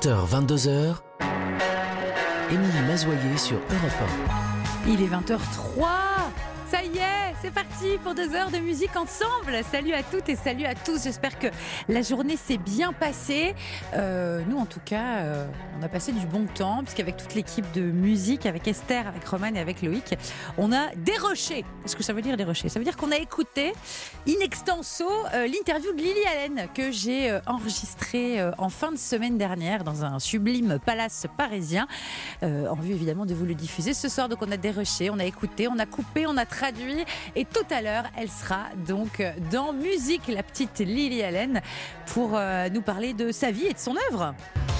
20h, 22h, Émilie Mazoyer sur Europe 1. Il est 20h03. Ça y est, c'est parti pour 2 heures de musique ensemble. Salut à toutes et salut à tous. J'espère que la journée s'est bien passée. Nous, en tout cas, on a passé du bon temps, puisqu'avec toute l'équipe de musique, avec Esther, avec Roman et avec Loïc, on a déroché. Qu'est-ce que ça veut dire dérocher ? Ça veut dire qu'on a écouté in extenso l'interview de Lily Allen que j'ai enregistrée en fin de semaine dernière dans un sublime palace parisien, en vue évidemment de vous le diffuser ce soir. Donc on a déroché, on a écouté, on a coupé, on a traduit, et tout à l'heure elle sera donc dans Musique, la petite Lily Allen, pour nous parler de sa vie et de son œuvre.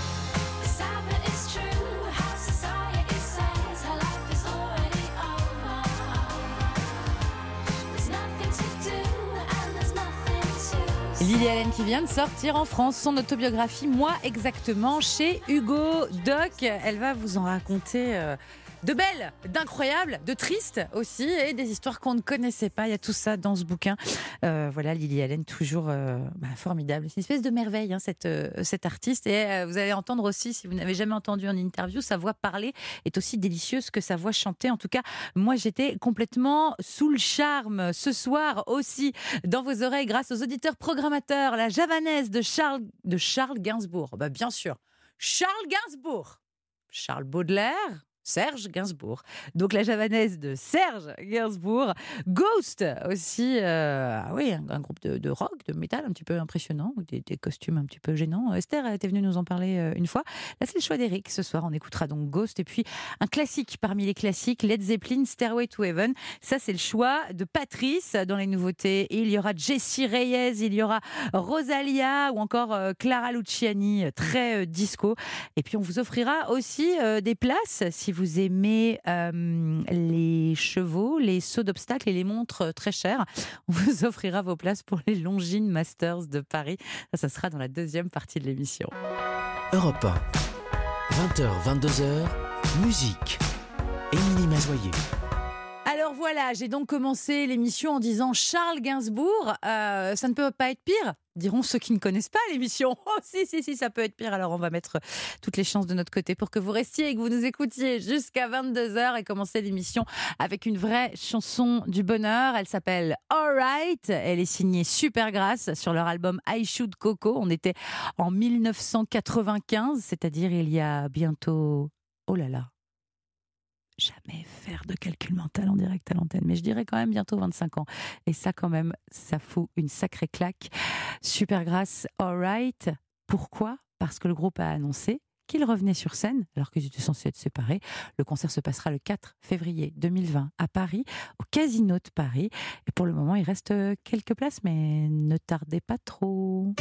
Lily Allen qui vient de sortir en France son autobiographie, Moi exactement, chez Hugo Doc. Elle va vous en raconter de belles, d'incroyables, de tristes aussi, et des histoires qu'on ne connaissait pas. Il y a tout ça dans ce bouquin. Voilà, Lily Allen, toujours formidable. C'est une espèce de merveille, hein, cette artiste. Et vous allez entendre aussi, si vous n'avez jamais entendu en interview, sa voix parler est aussi délicieuse que sa voix chanter. En tout cas, moi, j'étais complètement sous le charme ce soir aussi, dans vos oreilles, grâce aux auditeurs programmateurs. La javanaise de Charles Gainsbourg. Bah, bien sûr, Charles Gainsbourg. Charles Baudelaire. Serge Gainsbourg. Donc la javanaise de Serge Gainsbourg. Ghost aussi, oui, un groupe de rock, de métal un petit peu impressionnant, des costumes un petit peu gênants. Esther était venue nous en parler une fois. Là, c'est le choix d'Eric ce soir. On écoutera donc Ghost, et puis un classique parmi les classiques, Led Zeppelin, Stairway to Heaven. Ça, c'est le choix de Patrice dans les nouveautés. Et il y aura Jessie Reyez, il y aura Rosalia ou encore Clara Luciani, très disco. Et puis on vous offrira aussi des places si vous aimez les chevaux, les sauts d'obstacles et les montres très chères. On vous offrira vos places pour les Longines Masters de Paris. Ça sera dans la deuxième partie de l'émission. Europe 1, 20h, 22h, musique. Émilie Mazoyer. Alors voilà, j'ai donc commencé l'émission en disant Charles Gainsbourg. Ça ne peut pas être pire, diront ceux qui ne connaissent pas l'émission. Oh si, ça peut être pire. Alors on va mettre toutes les chances de notre côté pour que vous restiez et que vous nous écoutiez jusqu'à 22h et commencer l'émission avec une vraie chanson du bonheur. Elle s'appelle Alright. Elle est signée Supergrass sur leur album I Should Coco. On était en 1995, c'est-à-dire il y a bientôt... Oh là là, jamais faire de calcul mental en direct à l'antenne, mais je dirais quand même bientôt 25 ans. Et ça, quand même, ça fout une sacrée claque. Supergrass, Alright. Pourquoi ? Parce que le groupe a annoncé qu'il revenait sur scène alors qu'ils étaient censés être séparés. Le concert se passera le 4 février 2020 à Paris, au Casino de Paris. Et pour le moment, il reste quelques places, mais ne tardez pas trop.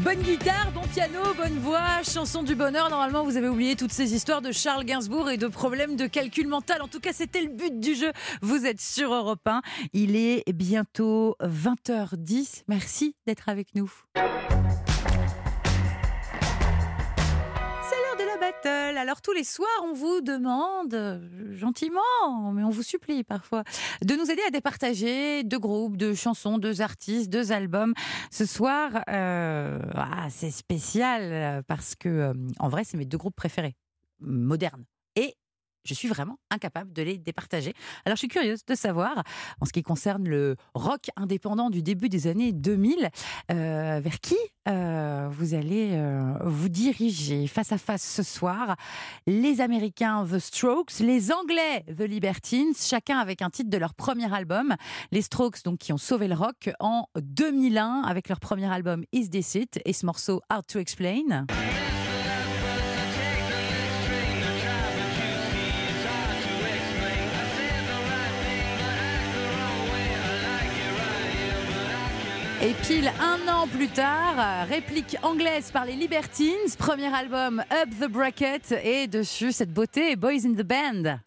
Bonne guitare, bon piano, bonne voix, chanson du bonheur. Normalement, vous avez oublié toutes ces histoires de Charles Gainsbourg et de problèmes de calcul mental. En tout cas, c'était le but du jeu. Vous êtes sur Europe 1. Il est bientôt 20h10. Merci d'être avec nous. Battle. Alors tous les soirs, on vous demande gentiment, mais on vous supplie parfois, de nous aider à départager 2 groupes, 2 chansons, 2 artistes, 2 albums. Ce soir, c'est spécial parce que, en vrai, c'est mes 2 groupes préférés, modernes. Et je suis vraiment incapable de les départager. Alors, je suis curieuse de savoir, en ce qui concerne le rock indépendant du début des années 2000, vers qui vous allez vous diriger face à face ce soir. Les Américains, The Strokes, les Anglais, The Libertines, chacun avec un titre de leur premier album. Les Strokes, donc, qui ont sauvé le rock en 2001 avec leur premier album Is This It et ce morceau Hard to Explain. Et pile 1 an plus tard, réplique anglaise par les Libertines, premier album Up the Bracket, et dessus cette beauté, Boys in the Band.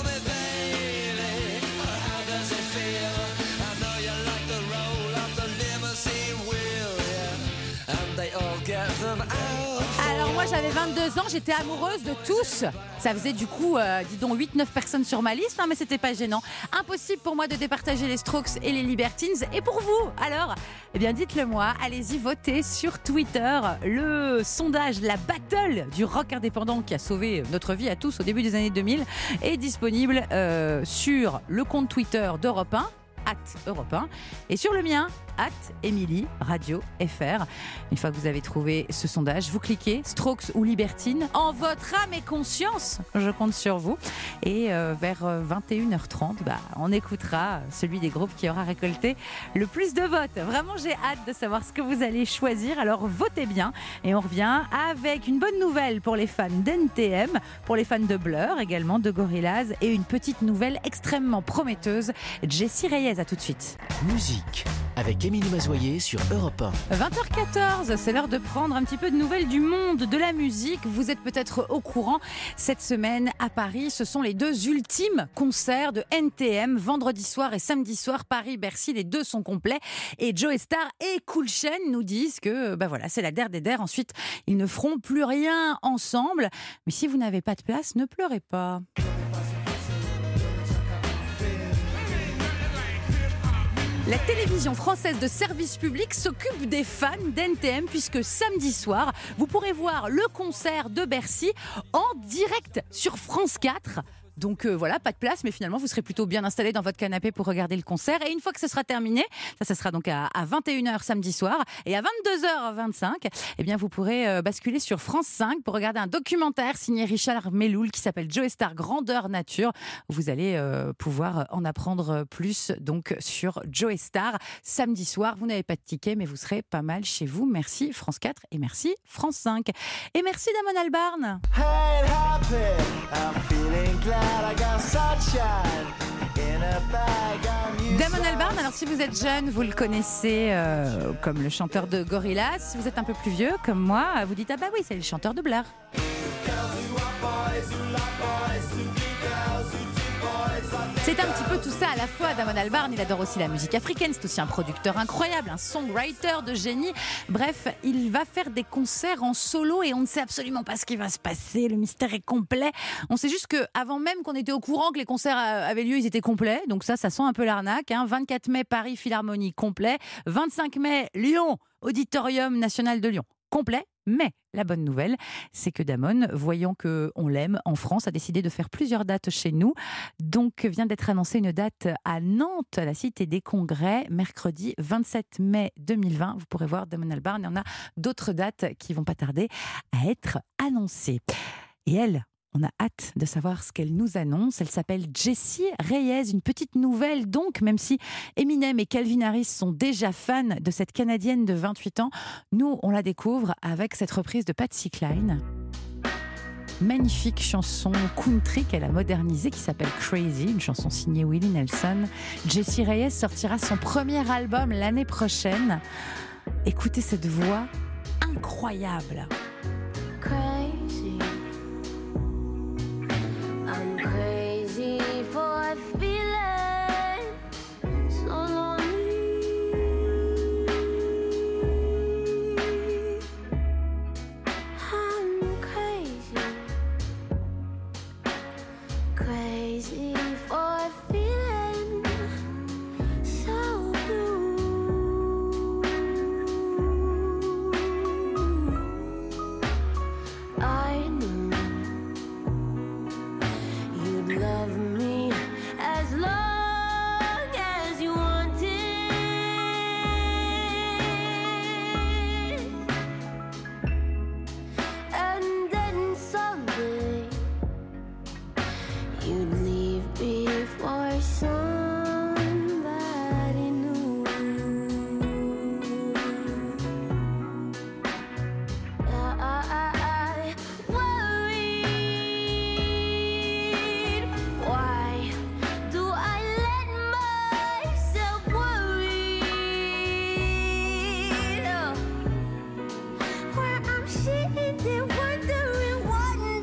Alors moi j'avais 22 ans, j'étais amoureuse de tous. Ça faisait du coup, 8-9 personnes sur ma liste, mais c'était pas gênant. Impossible pour moi de départager les Strokes et les Libertines. Et pour vous, alors, dites-le moi, allez-y voter sur Twitter. Le sondage, la battle du rock indépendant qui a sauvé notre vie à tous au début des années 2000 est disponible sur le compte Twitter d'Europe 1. @Europe 1 et sur le mien @Émilie Radio FR. Une fois que vous avez trouvé ce sondage, vous cliquez Strokes ou Libertines en votre âme et conscience. Je compte sur vous. Et vers 21h30, on écoutera celui des groupes qui aura récolté le plus de votes. Vraiment, j'ai hâte de savoir ce que vous allez choisir. Alors votez bien et on revient avec une bonne nouvelle pour les fans d'NTM, pour les fans de Blur, également de Gorillaz, et une petite nouvelle extrêmement prometteuse. Jessie Reyes, à tout de suite. Musique avec Émilie Mazoyer sur Europe 1. 20h14, c'est l'heure de prendre un petit peu de nouvelles du monde de la musique. Vous êtes peut-être au courant, cette semaine à Paris, ce sont les 2 ultimes concerts de NTM, vendredi soir et samedi soir, Paris-Bercy, les 2 sont complets. Et Joey Starr et Cool Chain nous disent que c'est la der des der. Ensuite, ils ne feront plus rien ensemble. Mais si vous n'avez pas de place, ne pleurez pas. La télévision française de service public s'occupe des fans d'NTM puisque samedi soir, vous pourrez voir le concert de Bercy en direct sur France 4. Donc pas de place, mais finalement vous serez plutôt bien installé dans votre canapé pour regarder le concert. Et une fois que ce sera terminé, ça sera donc à 21h samedi soir, et à 22h25, vous pourrez basculer sur France 5 pour regarder un documentaire signé Richard Melloul qui s'appelle Joey Starr Grandeur Nature. Vous allez pouvoir en apprendre plus donc sur Joey Starr samedi soir. Vous n'avez pas de ticket, mais vous serez pas mal chez vous. Merci France 4 et merci France 5. Et merci Damon Albarn. Damon Albarn, alors si vous êtes jeune, vous le connaissez comme le chanteur de Gorillaz. Si vous êtes un peu plus vieux, comme moi, vous dites oui, c'est le chanteur de Blur. C'est un petit peu tout ça à la fois. Damon Albarn, il adore aussi la musique africaine. C'est aussi un producteur incroyable, un songwriter de génie. Bref, il va faire des concerts en solo et on ne sait absolument pas ce qui va se passer. Le mystère est complet. On sait juste qu'avant même qu'on était au courant que les concerts avaient lieu, ils étaient complets. Donc ça sent un peu l'arnaque. 24 mai, Paris Philharmonie, complet. 25 mai, Lyon, Auditorium National de Lyon, complet. Mais la bonne nouvelle, c'est que Damon, voyant qu'on l'aime en France, a décidé de faire plusieurs dates chez nous. Donc vient d'être annoncée une date à Nantes, à la Cité des Congrès, mercredi 27 mai 2020. Vous pourrez voir Damon Albarn. Et on a d'autres dates qui vont pas tarder à être annoncées. Et elle, on a hâte de savoir ce qu'elle nous annonce. Elle s'appelle Jessie Reyes, une petite nouvelle donc, même si Eminem et Calvin Harris sont déjà fans de cette Canadienne de 28 ans. Nous, on la découvre avec cette reprise de Patsy Cline. Magnifique chanson country qu'elle a modernisée qui s'appelle Crazy, une chanson signée Willie Nelson. Jessie Reyes sortira son premier album l'année prochaine. Écoutez cette voix incroyable. Crazy. I'm crazy for feeling so lonely. I'm crazy. Crazy for feeling so blue. I knew you'd love me as long as you wanted, and then someday you'd leave before somebody new. I worried. Why do I let myself worry? Where I'm sitting there wondering one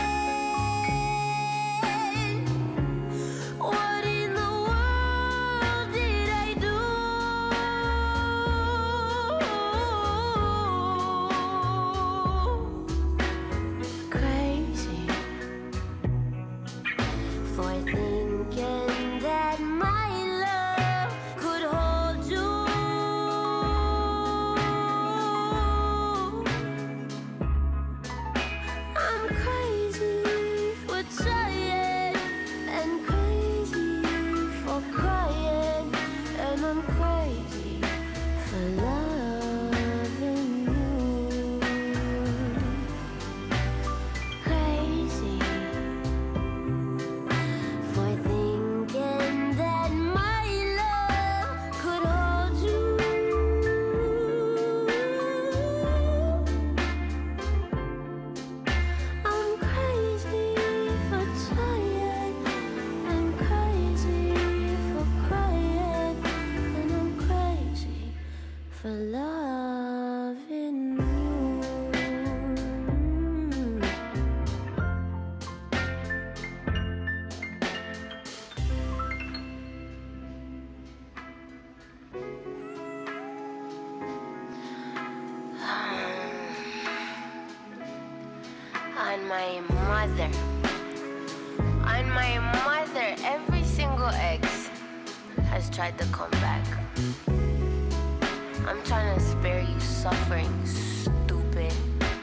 day, what in the world did I do? Crazy for thinking that my love could hold you. I'm crazy for trying and crazy for crying, and I'm crazy for loving you. Crazy for thinking that my love could hold you. I'm crazy for trying and crazy for crying, and I'm crazy for loving you. On my mother, every single ex has tried to come back. I'm trying to spare you suffering, stupid.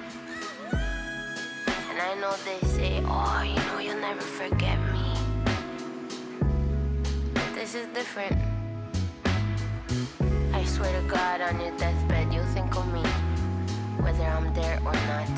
And I know they say, oh, you'll never forget me. But this is different. I swear to God, on your deathbed, you'll think of me, whether I'm there or not.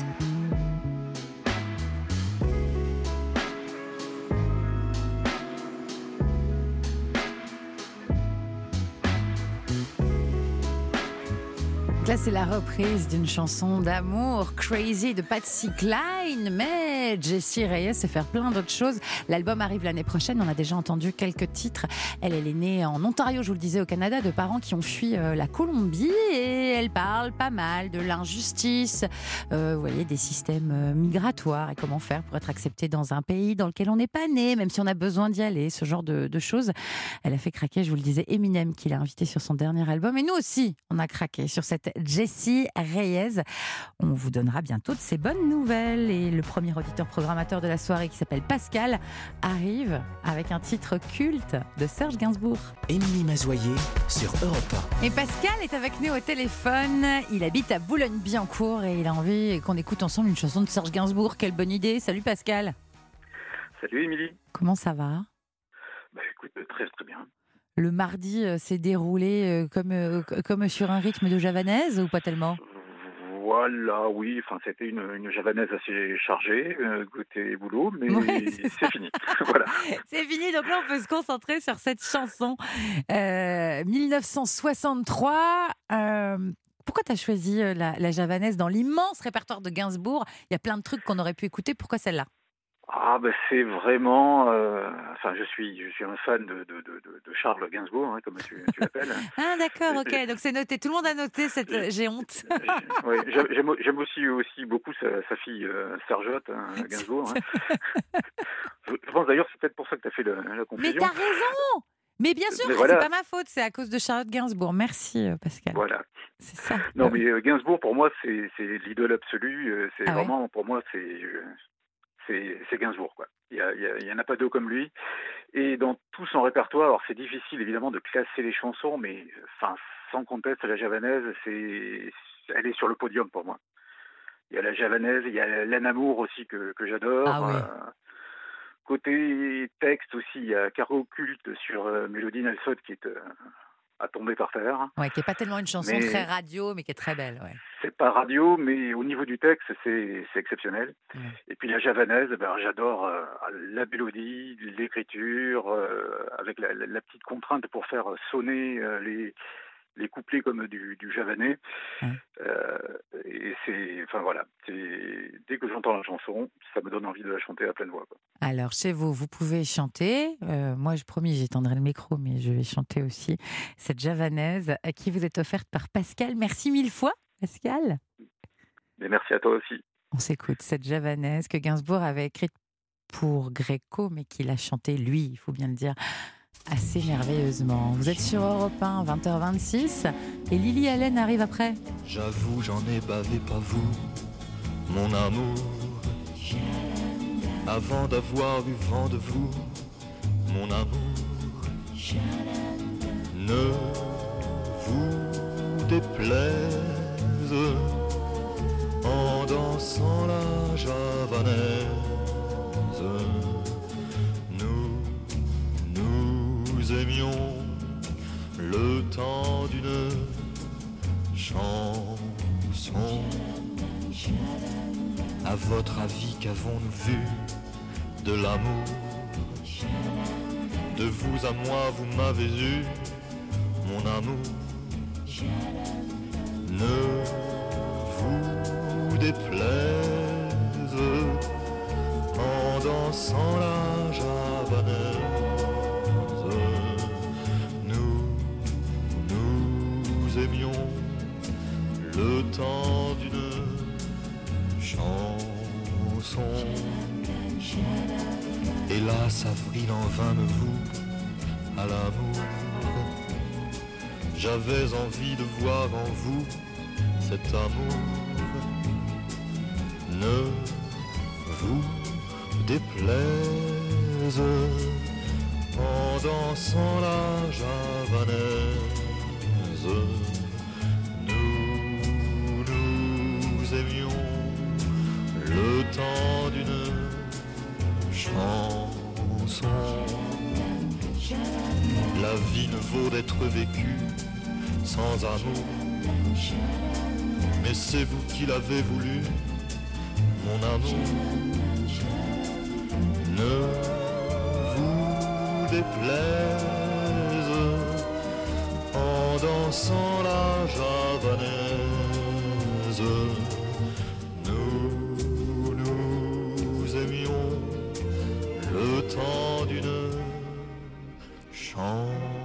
Là, c'est la reprise d'une chanson d'amour, Crazy de Patsy Cline, mais Jessie Reyez sait faire plein d'autres choses. L'album arrive l'année prochaine, on a déjà entendu quelques titres. Elle est née en Ontario, je vous le disais, au Canada, de parents qui ont fui la Colombie, et elle parle pas mal de l'injustice, vous voyez, des systèmes migratoires et comment faire pour être accepté dans un pays dans lequel on n'est pas né, même si on a besoin d'y aller, ce genre de choses. Elle a fait craquer, je vous le disais, Eminem, qui l'a invité sur son dernier album, et nous aussi, on a craqué sur cette Jessie Reyez. On vous donnera bientôt de ces bonnes nouvelles, et le premier auditeur programmateur de la soirée, qui s'appelle Pascal, arrive avec un titre culte de Serge Gainsbourg. Émilie Mazoyer sur Europe 1. Et Pascal est avec nous au téléphone. Il habite à Boulogne-Billancourt et il a envie qu'on écoute ensemble une chanson de Serge Gainsbourg. Quelle bonne idée. Salut Pascal. Salut Émilie. Comment ça va ? Écoute, très très bien. Le mardi s'est déroulé comme sur un rythme de javanaise ou pas tellement ? Voilà, oui, c'était une javanaise assez chargée, côté boulot, mais ouais, c'est fini. Voilà. C'est fini, donc là on peut se concentrer sur cette chanson. 1963, pourquoi tu as choisi la javanaise dans l'immense répertoire de Gainsbourg ? Il y a plein de trucs qu'on aurait pu écouter, pourquoi celle-là ? C'est vraiment, enfin je suis un fan de Charles Gainsbourg, hein, comme tu l'appelles. Ah d'accord, ok, donc c'est noté. Tout le monde a noté cette. J'ai honte. Oui, j'aime aussi beaucoup sa fille Sergeotte, hein, Gainsbourg. Hein. Je pense d'ailleurs c'est peut-être pour ça que tu as fait la Mais confusion. t'as raison. Mais bien sûr, Mais c'est voilà. pas ma faute, c'est à cause de Charlotte Gainsbourg. Merci Pascal. Voilà. C'est ça. Non mais Gainsbourg pour moi c'est l'idole absolue. C'est Ah ouais. vraiment pour moi c'est Gainsbourg quoi. Il y en a pas deux comme lui. Et dans tout son répertoire, alors c'est difficile évidemment de classer les chansons, mais enfin sans conteste la javanaise, elle est sur le podium pour moi. Il y a la javanaise, il y a l'Amour aussi que j'adore. Ah oui. Côté texte aussi, il y a Caro Culte sur Mélodie Nelson qui est à tomber par terre. Ouais, qui est pas tellement une chanson très radio, mais qui est très belle. Ouais. C'est pas radio, mais au niveau du texte, c'est exceptionnel. Ouais. Et puis la javanaise, j'adore la mélodie, l'écriture, avec la petite contrainte pour faire sonner les couplets comme du javanais. Et dès que j'entends la chanson, ça me donne envie de la chanter à pleine voix, quoi. Alors, chez vous, vous pouvez chanter. Moi, je promis, j'étendrai le micro, mais je vais chanter aussi cette javanaise qui vous est offerte par Pascal. Merci mille fois, Pascal. Et merci à toi aussi. On s'écoute cette javanaise que Gainsbourg avait écrite pour Gréco, mais qu'il a chantée, lui, il faut bien le dire, assez merveilleusement. Vous êtes sur Europe 1, 20h26, et Lily Allen arrive après. J'avoue, j'en ai bavé, pas vous, mon amour. Avant d'avoir eu vent de vous, mon amour. Ne vous déplaise en dansant la javanaise. Nous aimions le temps d'une chanson. À votre avis, qu'avons-nous vu de l'amour? De vous à moi, vous m'avez eu, mon amour. Ne vous déplaise en dansant la javanaise. Nous aimions le temps d'une chanson. Hélas, avril en vain me voue à l'amour. J'avais envie de voir en vous cet amour. Ne vous déplaise en dansant la javanaise. Nous aimions le temps d'une chanson. La vie ne vaut d'être vécue sans amour. Mais c'est vous qui l'avez voulu, mon amour. Ne vous déplaise en dansant la javanaise. Nous aimions le temps d'une chanson.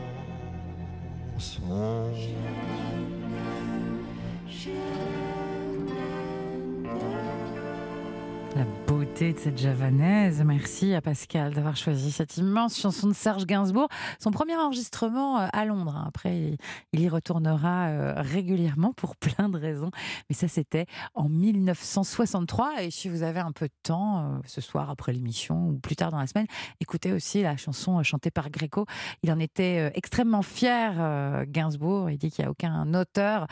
La beauté de cette javanaise. Merci à Pascal d'avoir choisi cette immense chanson de Serge Gainsbourg. Son premier enregistrement à Londres. Après, il y retournera régulièrement pour plein de raisons. Mais ça, c'était en 1963. Et si vous avez un peu de temps, ce soir après l'émission ou plus tard dans la semaine, écoutez aussi la chanson chantée par Gréco. Il en était extrêmement fier, Gainsbourg. Il dit qu'il n'y a aucun auteur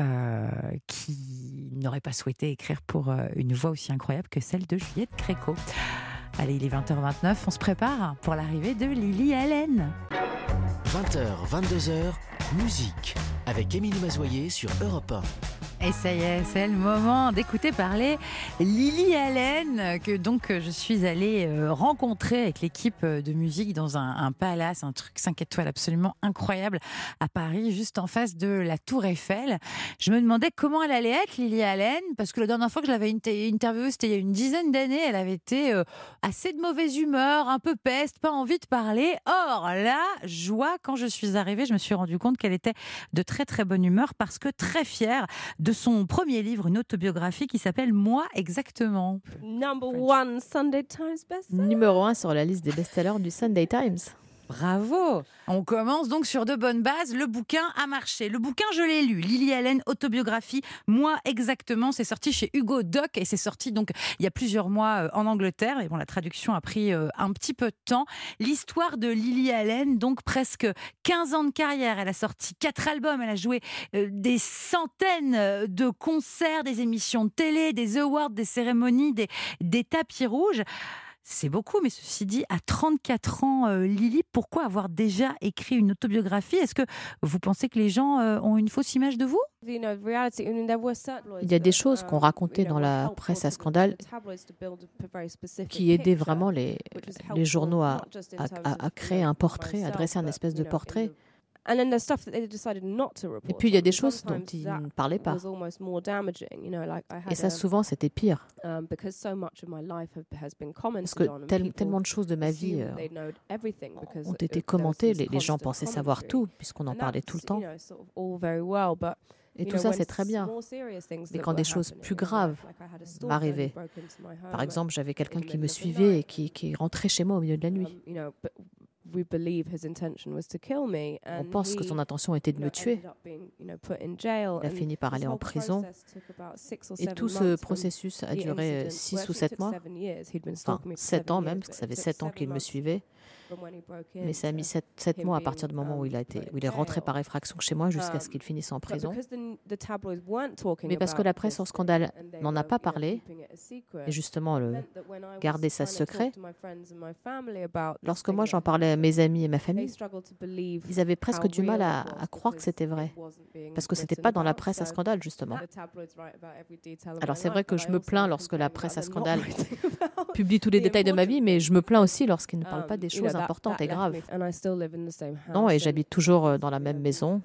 qui n'aurait pas souhaité écrire pour une voix aussi incroyable que celle de Juliette Gréco. Allez, il est 20h29, on se prépare pour l'arrivée de Lily Allen. 20h, 22h, musique avec Émilie Mazoyer sur Europe 1. Et ça y est, c'est le moment d'écouter parler Lily Allen, que donc je suis allée rencontrer avec l'équipe de musique dans un palace, un truc 5 étoiles absolument incroyable à Paris, juste en face de la Tour Eiffel. Je me demandais comment elle allait être, Lily Allen, parce que la dernière fois que je l'avais interviewée, c'était il y a une dizaine d'années, elle avait été assez de mauvaise humeur, un peu peste, pas envie de parler. Or, la joie, quand je suis arrivée, je me suis rendu compte qu'elle était de très très bonne humeur, parce que très fière de son premier livre, une autobiographie qui s'appelle Moi exactement. Numéro 1 sur la liste des best-sellers du Sunday Times. Bravo! On commence donc sur de bonnes bases. Le bouquin a marché. Le bouquin, je l'ai lu. Lily Allen, autobiographie. Moi, exactement. C'est sorti chez Hugo Doc et c'est sorti donc il y a plusieurs mois en Angleterre. Et bon, la traduction a pris un petit peu de temps. L'histoire de Lily Allen, donc presque 15 ans de carrière. Elle a sorti 4 albums. Elle a joué des centaines de concerts, des émissions de télé, des awards, des cérémonies, des tapis rouges. C'est beaucoup, mais ceci dit, à 34 ans, Lily, pourquoi avoir déjà écrit une autobiographie ? Est-ce que vous pensez que les gens ont une fausse image de vous ? Il y a des choses qu'on racontait dans la presse à scandale qui aidaient vraiment les journaux à créer un portrait, à dresser un espèce de portrait. Et puis il y a des choses dont ils ne parlaient pas. Et ça, souvent, c'était pire. Parce que tellement de choses de ma vie ont été commentées. Les gens pensaient savoir tout, puisqu'on en parlait tout le temps. Et tout ça, c'est très bien. Mais quand des choses plus graves m'arrivaient, par exemple, j'avais quelqu'un qui me suivait et qui rentrait chez moi au milieu de la nuit. On pense que son intention était de me tuer. Il a fini par aller en prison. Et tout ce processus a duré 6 ou 7 mois. Enfin, 7 ans même, parce que ça fait 7 ans qu'il me suivait. Mais ça a mis 7 mois à partir du moment où il est rentré par effraction chez moi jusqu'à ce qu'il finisse en prison. Mais parce que la presse en scandale n'en a pas parlé, et justement garder ça secret, lorsque moi j'en parlais à mes amis et ma famille, ils avaient presque du mal à croire que c'était vrai, parce que c'était pas dans la presse à scandale justement. Alors c'est vrai que je me plains lorsque la presse à scandale publie tous les détails de ma vie, mais je me plains aussi lorsqu'ils ne parlent pas des choses importantes et graves. Non, et j'habite toujours dans la même maison.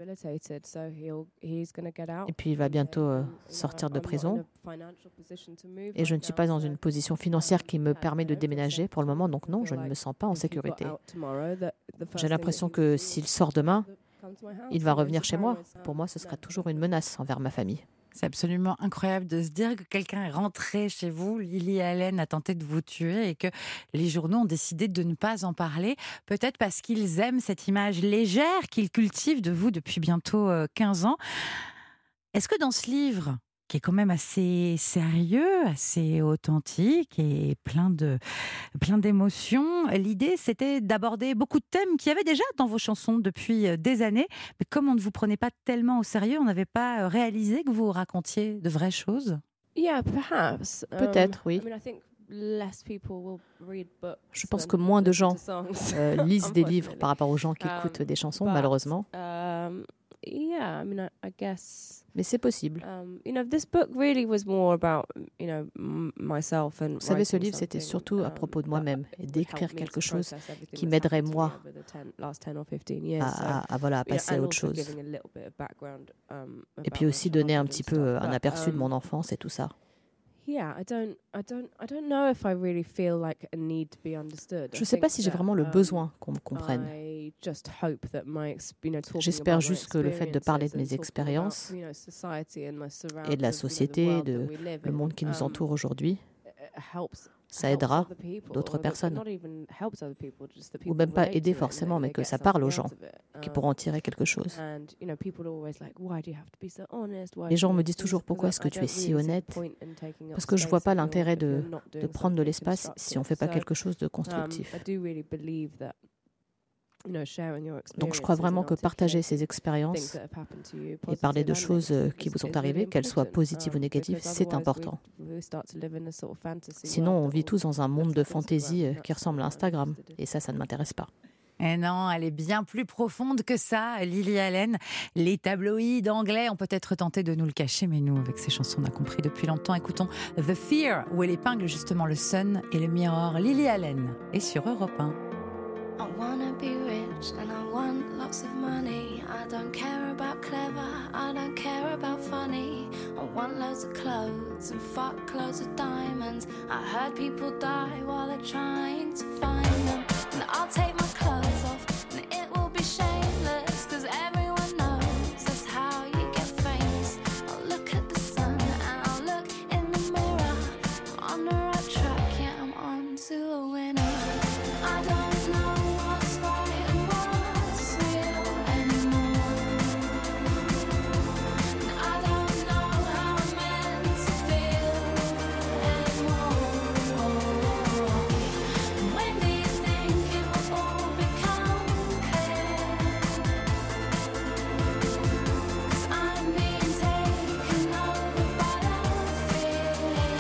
Et puis il va bientôt sortir de prison. Et je ne suis pas dans une position financière qui me permet de déménager pour le moment, donc non, je ne me sens pas en sécurité. J'ai l'impression que s'il sort demain, il va revenir chez moi. Pour moi, ce sera toujours une menace envers ma famille. C'est absolument incroyable de se dire que quelqu'un est rentré chez vous, Lily Allen a tenté de vous tuer et que les journaux ont décidé de ne pas en parler, peut-être parce qu'ils aiment cette image légère qu'ils cultivent de vous depuis bientôt 15 ans. Est-ce que dans ce livre, qui est quand même assez sérieux, assez authentique et plein d'émotions. L'idée, c'était d'aborder beaucoup de thèmes qu'il y avait déjà dans vos chansons depuis des années. Mais comme on ne vous prenait pas tellement au sérieux, on n'avait pas réalisé que vous racontiez de vraies choses. Peut-être, oui. Je pense que moins de gens lisent des livres par rapport aux gens qui écoutent des chansons, malheureusement. Mais c'est possible. Vous savez, ce livre, c'était surtout à propos de moi-même et d'écrire quelque chose qui m'aiderait, moi, à passer à autre chose. Et puis aussi donner un petit peu un aperçu de mon enfance et tout ça. Je ne sais pas si j'ai vraiment le besoin qu'on me comprenne. J'espère juste que le fait de parler de mes expériences et de la société, de le monde qui nous entoure aujourd'hui, ça aidera d'autres personnes. Ou même pas aider forcément, mais que ça parle aux gens, qui pourront en tirer quelque chose. Les gens me disent toujours, pourquoi est-ce que tu es si honnête ? Parce que je ne vois pas l'intérêt de prendre de l'espace si on ne fait pas quelque chose de constructif. Donc je crois vraiment que partager ces expériences et parler de choses qui vous sont arrivées, qu'elles soient positives ou négatives, c'est important. Sinon, on vit tous dans un monde de fantaisie qui ressemble à Instagram. Et ça ne m'intéresse pas. Et non, elle est bien plus profonde que ça, Lily Allen. Les tabloïds anglais ont peut-être tenté de nous le cacher, mais nous, avec ces chansons, on a compris depuis longtemps. Écoutons The Fear, où elle épingle justement le Sun et le Mirror. Lily Allen est sur Europe 1. I wanna be rich and I want lots of money. I don't care about clever, I don't care about funny. I want loads of clothes and fuck loads of diamonds. I heard people die while they're trying to find them. And I'll take my clothes off and it will be shameless, cause everyone knows that's how you get famous. I'll look at the sun and I'll look in the mirror. I'm on the right track, yeah, I'm on to a winner. I don't know what's right and what's real anymore. And I don't know how I'm meant to feel anymore. When do you think it will all become clear? 'Cause I'm being taken over by the fear.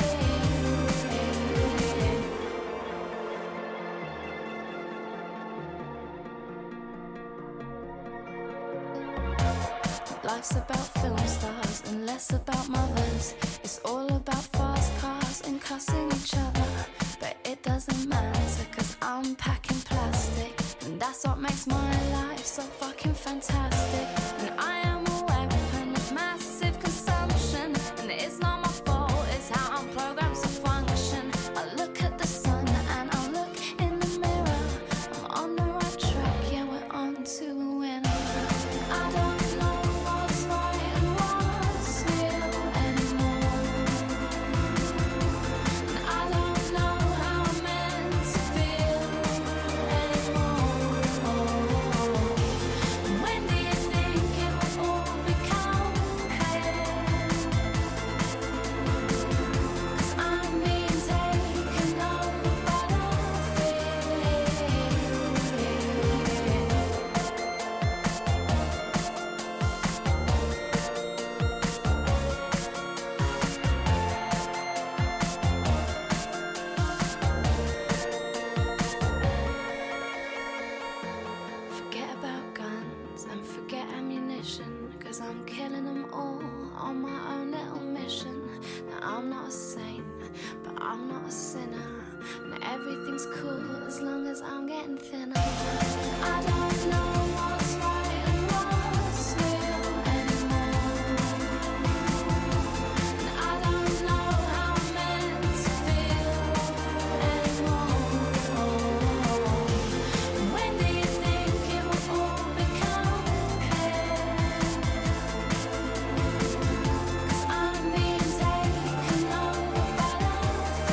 Life's about film stars and less about mothers. It's all about fast cars and cussing each other. But it doesn't matter, cause I'm packing plastic. And that's what makes my life so fucking fantastic. And I am a weapon of massive consumption. And it's not my fault, it's how I'm programmed to function. I look at the sun and I look in the mirror. I'm on the right track, yeah, we're on to a winner. I don't know what's right and what's real anymore. And I don't know how I'm meant to feel anymore. When do you think it will all become clear? 'Cause I'm being taken over by the fear. Forget about guns and forget ammunition, 'cause I'm killing them all on my own little mission. Now I'm not a saint, but I'm not a sinner. And everything's cool as long as I'm getting thinner. I don't know what's right and what's real anymore. And I don't know how I'm meant to feel anymore. When do you think it will all become clear? 'Cause I'm being taken over by the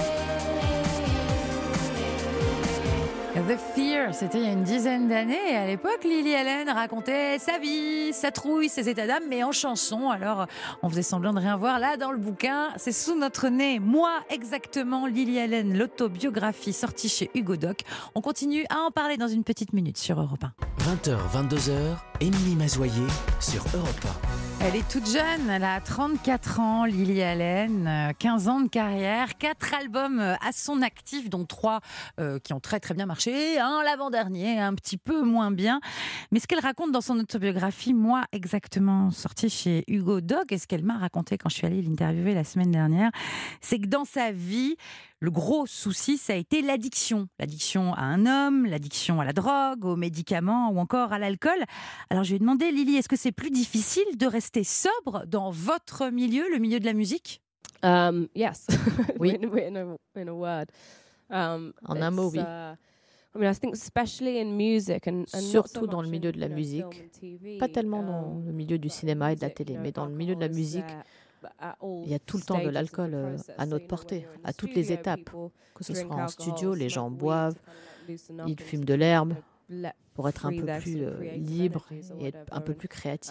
fear. The Fear, c'était il y a une dizaine d'années. Et à l'époque, Lily Allen racontait sa vie, sa trouille, ses états d'âme, mais en chanson. Alors, on faisait semblant de rien voir. Là, dans le bouquin, c'est sous notre nez. Moi, exactement, Lily Allen, l'autobiographie sortie chez Hugo Doc. On continue à en parler dans une petite minute sur Europe 1. 20h, 22h, Émilie Mazoyer sur Europe 1. Elle est toute jeune, elle a 34 ans, Lily Allen, 15 ans de carrière, 4 albums à son actif, dont 3 qui ont très très bien marché, un l'avant-dernier, un petit peu moins bien. Mais ce qu'elle raconte dans son autobiographie, Moi exactement, sortie chez Hugo Doc, et ce qu'elle m'a raconté quand je suis allée l'interviewer la semaine dernière, c'est que dans sa vie, le gros souci, ça a été l'addiction. L'addiction à un homme, l'addiction à la drogue, aux médicaments ou encore à l'alcool. Alors je lui ai demandé, Lily, est-ce que c'est plus difficile de rester sobre dans votre milieu, le milieu de la musique ? Yes. Oui. in a word. En un mot, oui. I mean, I think especially in music and surtout dans le milieu de la musique, pas tellement dans le milieu du cinéma et de la télé, mais dans le milieu de la musique, il y a tout le temps de l'alcool à notre portée, à toutes les étapes. Que ce soit en studio, les gens boivent, ils fument de l'herbe pour être un peu plus libre et être un peu plus créatif.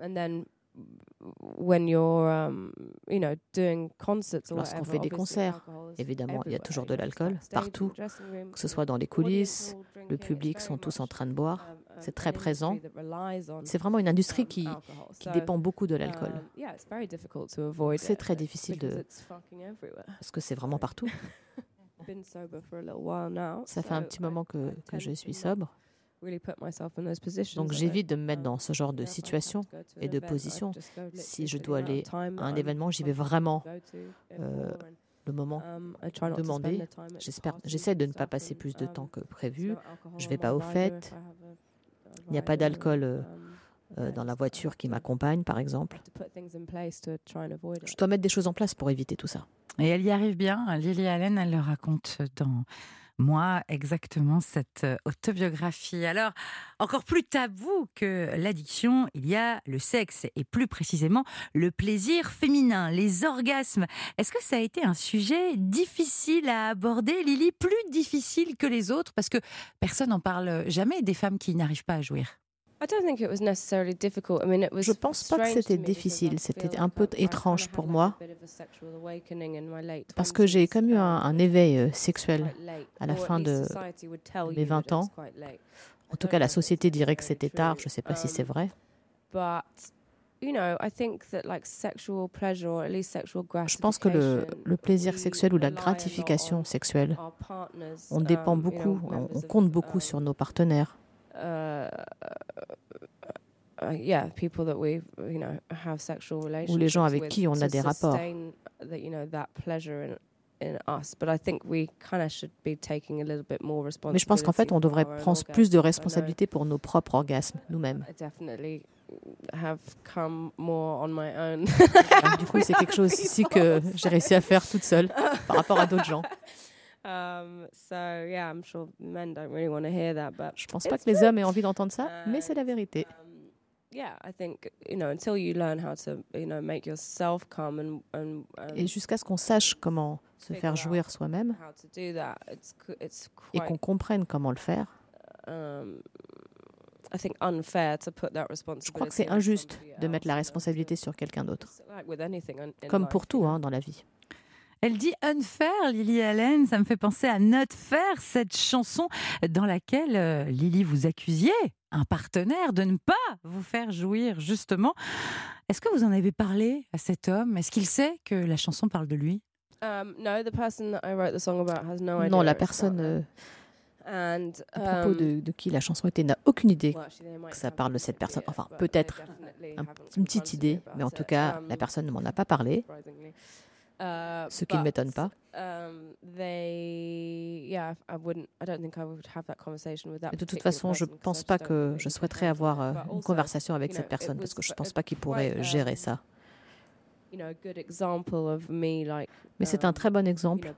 Lorsqu'on fait des concerts, évidemment, il y a toujours de l'alcool partout, que ce soit dans les coulisses, le public sont tous en train de boire. C'est très présent. C'est vraiment une industrie qui dépend beaucoup de l'alcool. C'est très difficile parce que c'est vraiment partout. Ça fait un petit moment que je suis sobre. Donc j'évite de me mettre dans ce genre de situation et de position. Si je dois aller à un événement, j'y vais vraiment le moment demandé. J'essaie de ne pas passer plus de temps que prévu. Je ne vais pas aux fêtes. Il n'y a pas d'alcool dans la voiture qui m'accompagne, par exemple. Je dois mettre des choses en place pour éviter tout ça. Et elle y arrive bien. Lily Allen, elle le raconte dans Moi exactement, cette autobiographie. Alors, encore plus tabou que l'addiction, il y a le sexe et plus précisément le plaisir féminin, les orgasmes. Est-ce que ça a été un sujet difficile à aborder, Lily, plus difficile que les autres? Parce que personne n'en parle jamais des femmes qui n'arrivent pas à jouir. Je ne pense pas que c'était difficile, c'était un peu étrange pour moi, parce que j'ai comme eu un éveil sexuel à la fin de mes 20 ans. En tout cas, la société dirait que c'était tard, je ne sais pas si c'est vrai. Je pense que le plaisir sexuel ou la gratification sexuelle, on dépend beaucoup, on compte beaucoup sur nos partenaires. Ou les gens avec qui on a des rapports. Mais je pense qu'en fait, on devrait prendre plus de responsabilité pour nos propres orgasmes, nous-mêmes. Du coup, c'est quelque chose ici que j'ai réussi à faire toute seule par rapport à d'autres gens. Je pense pas que les hommes aient envie d'entendre ça, mais c'est la vérité. Et jusqu'à ce qu'on sache comment se faire jouir soi-même et qu'on comprenne comment le faire, je crois que c'est injuste de mettre la responsabilité sur quelqu'un d'autre. Comme pour tout dans la vie. Elle dit unfair, Lily Allen, ça me fait penser à Not Fair, cette chanson dans laquelle, Lily, vous accusiez un partenaire de ne pas vous faire jouir, justement. Est-ce que vous en avez parlé à cet homme? Est-ce qu'il sait que la chanson parle de lui? Non, la personne à propos de qui la chanson était n'a aucune idée que ça parle de cette personne. Enfin, peut-être une petite idée, mais en tout cas, la personne ne m'en a pas parlé. Ce qui ne m'étonne pas. Mais de toute façon, je ne pense pas que je souhaiterais avoir une conversation avec cette personne parce que je ne pense pas qu'il pourrait gérer ça. Mais c'est un très bon exemple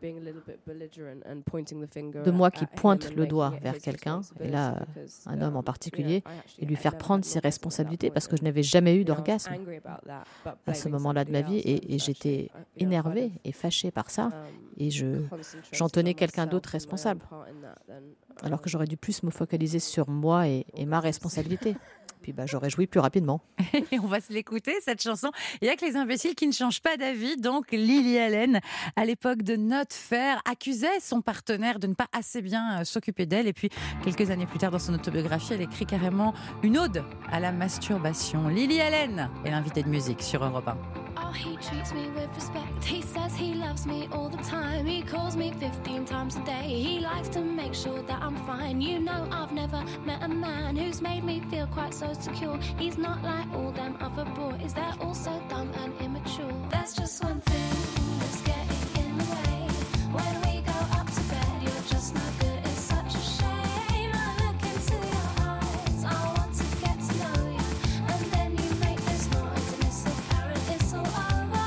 de moi qui pointe le doigt vers quelqu'un, et là, un homme en particulier, et lui faire prendre ses responsabilités parce que je n'avais jamais eu d'orgasme à ce moment-là de ma vie et j'étais énervée et fâchée par ça et j'en tenais quelqu'un d'autre responsable alors que j'aurais dû plus me focaliser sur moi et ma responsabilité. Puis j'aurais joui plus rapidement. Et on va se l'écouter, cette chanson. Il n'y a que les imbéciles qui ne changent pas d'avis. Donc, Lily Allen, à l'époque de Not Fair, accusait son partenaire de ne pas assez bien s'occuper d'elle. Et puis, quelques années plus tard, dans son autobiographie, elle écrit carrément une ode à la masturbation. Lily Allen est l'invitée de musique sur Europe 1. Oh, he treats me with respect. He says he loves me all the time. He calls me 15 times a day. He likes to make sure that I'm fine. You know, I've never met a man who's made me feel quite so secure. He's not like all them other boys. They're all so dumb and immature. There's just one thing that's getting in the way. When we go up to bed, you're just no good. It's such a shame. I look into your eyes. I want to get to know you. And then you make this noise and it's apparent it's all over.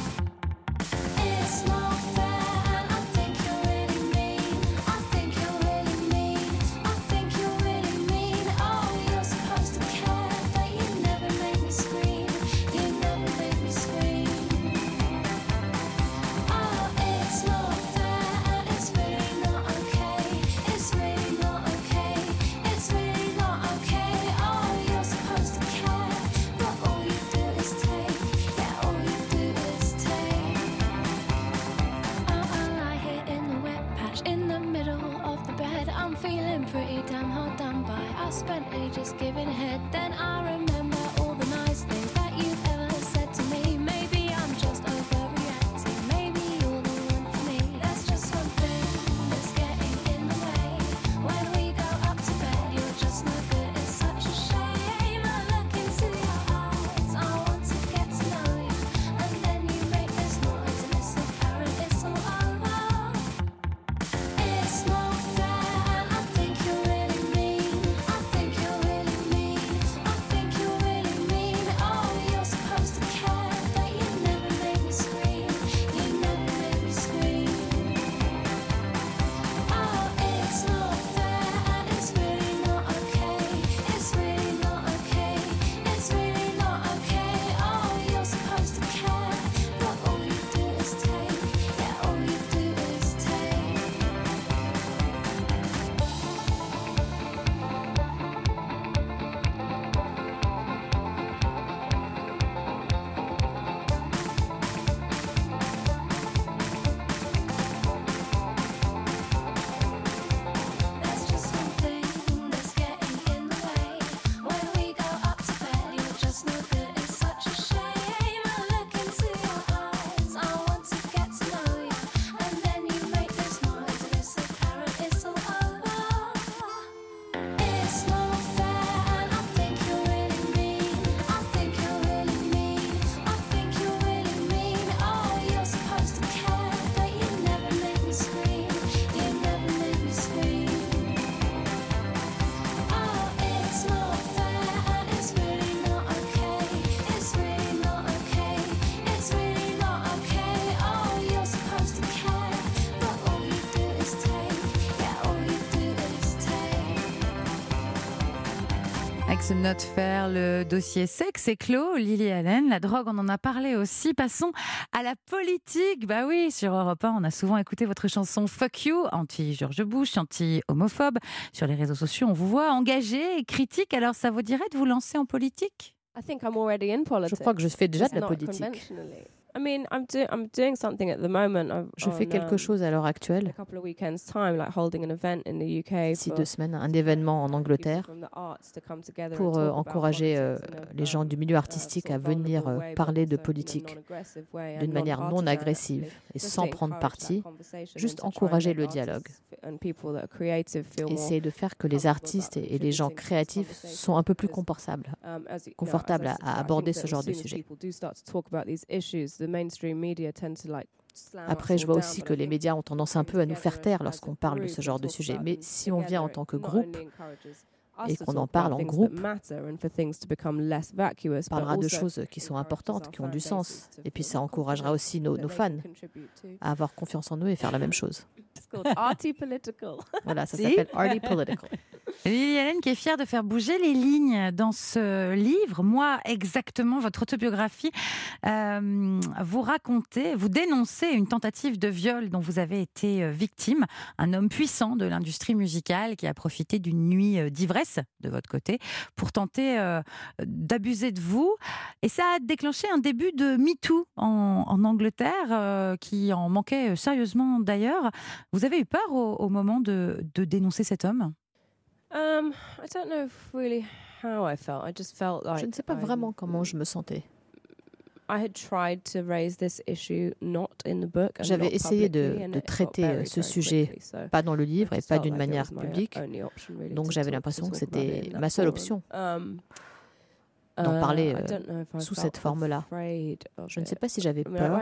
It's not fair and I think you're really mean. I think you're really mean. I think you're really mean. Oh, you're supposed to care, but you never make me scream. You never make me scream. Oh, it's not fair and it's really not okay. It's really not okay. It's really not okay. Oh, you're supposed to care, but all you do is take. Yeah, all you do is take. Oh, I lie here in the wet patch in the middle of the bed. I'm feeling pretty damn hard done by. I spent ages giving head. Then I remember all the nice things that you've ever said to me. Maybe I'm just overreacting. Maybe you're the one for me. There's just one thing that's getting in the way. When we go up to bed, you're just Not Fair, le dossier sexe est clos. Lily Allen, la drogue, on en a parlé aussi. Passons à la politique. Bah oui, sur Europe 1, on a souvent écouté votre chanson Fuck You, anti-George Bush, anti-homophobe. Sur les réseaux sociaux, on vous voit engagé et critique. Alors, ça vous dirait de vous lancer en politique ? Je crois que je fais déjà de la politique. Je fais quelque chose à l'heure actuelle. D'ici 2 semaines, un événement en Angleterre pour encourager les gens du milieu artistique à venir parler de politique d'une manière non agressive et sans prendre parti, juste encourager le dialogue. Essayer de faire que les artistes et les gens créatifs sont un peu plus confortables à aborder ce genre de sujet. Après, je vois aussi que les médias ont tendance un peu à nous faire taire lorsqu'on parle de ce genre de sujet. Mais si on vient en tant que groupe et qu'on en parle en groupe, on parlera de choses qui sont importantes, qui ont du sens. Et puis ça encouragera aussi nos fans à avoir confiance en eux et faire la même chose. Voilà, ça s'appelle Arty Political. Lily Allen qui est fière de faire bouger les lignes dans ce livre. Moi, exactement, votre autobiographie, vous dénoncez une tentative de viol dont vous avez été victime. Un homme puissant de l'industrie musicale qui a profité d'une nuit d'ivresse de votre côté pour tenter d'abuser de vous. Et ça a déclenché un début de MeToo en Angleterre qui en manquait sérieusement d'ailleurs. Vous avez eu peur au moment de dénoncer cet homme ? Je ne sais pas vraiment comment je me sentais. J'avais essayé de traiter ce sujet, pas dans le livre et pas d'une manière publique, donc j'avais l'impression que c'était ma seule option d'en parler sous cette forme-là. Je ne sais pas si j'avais peur.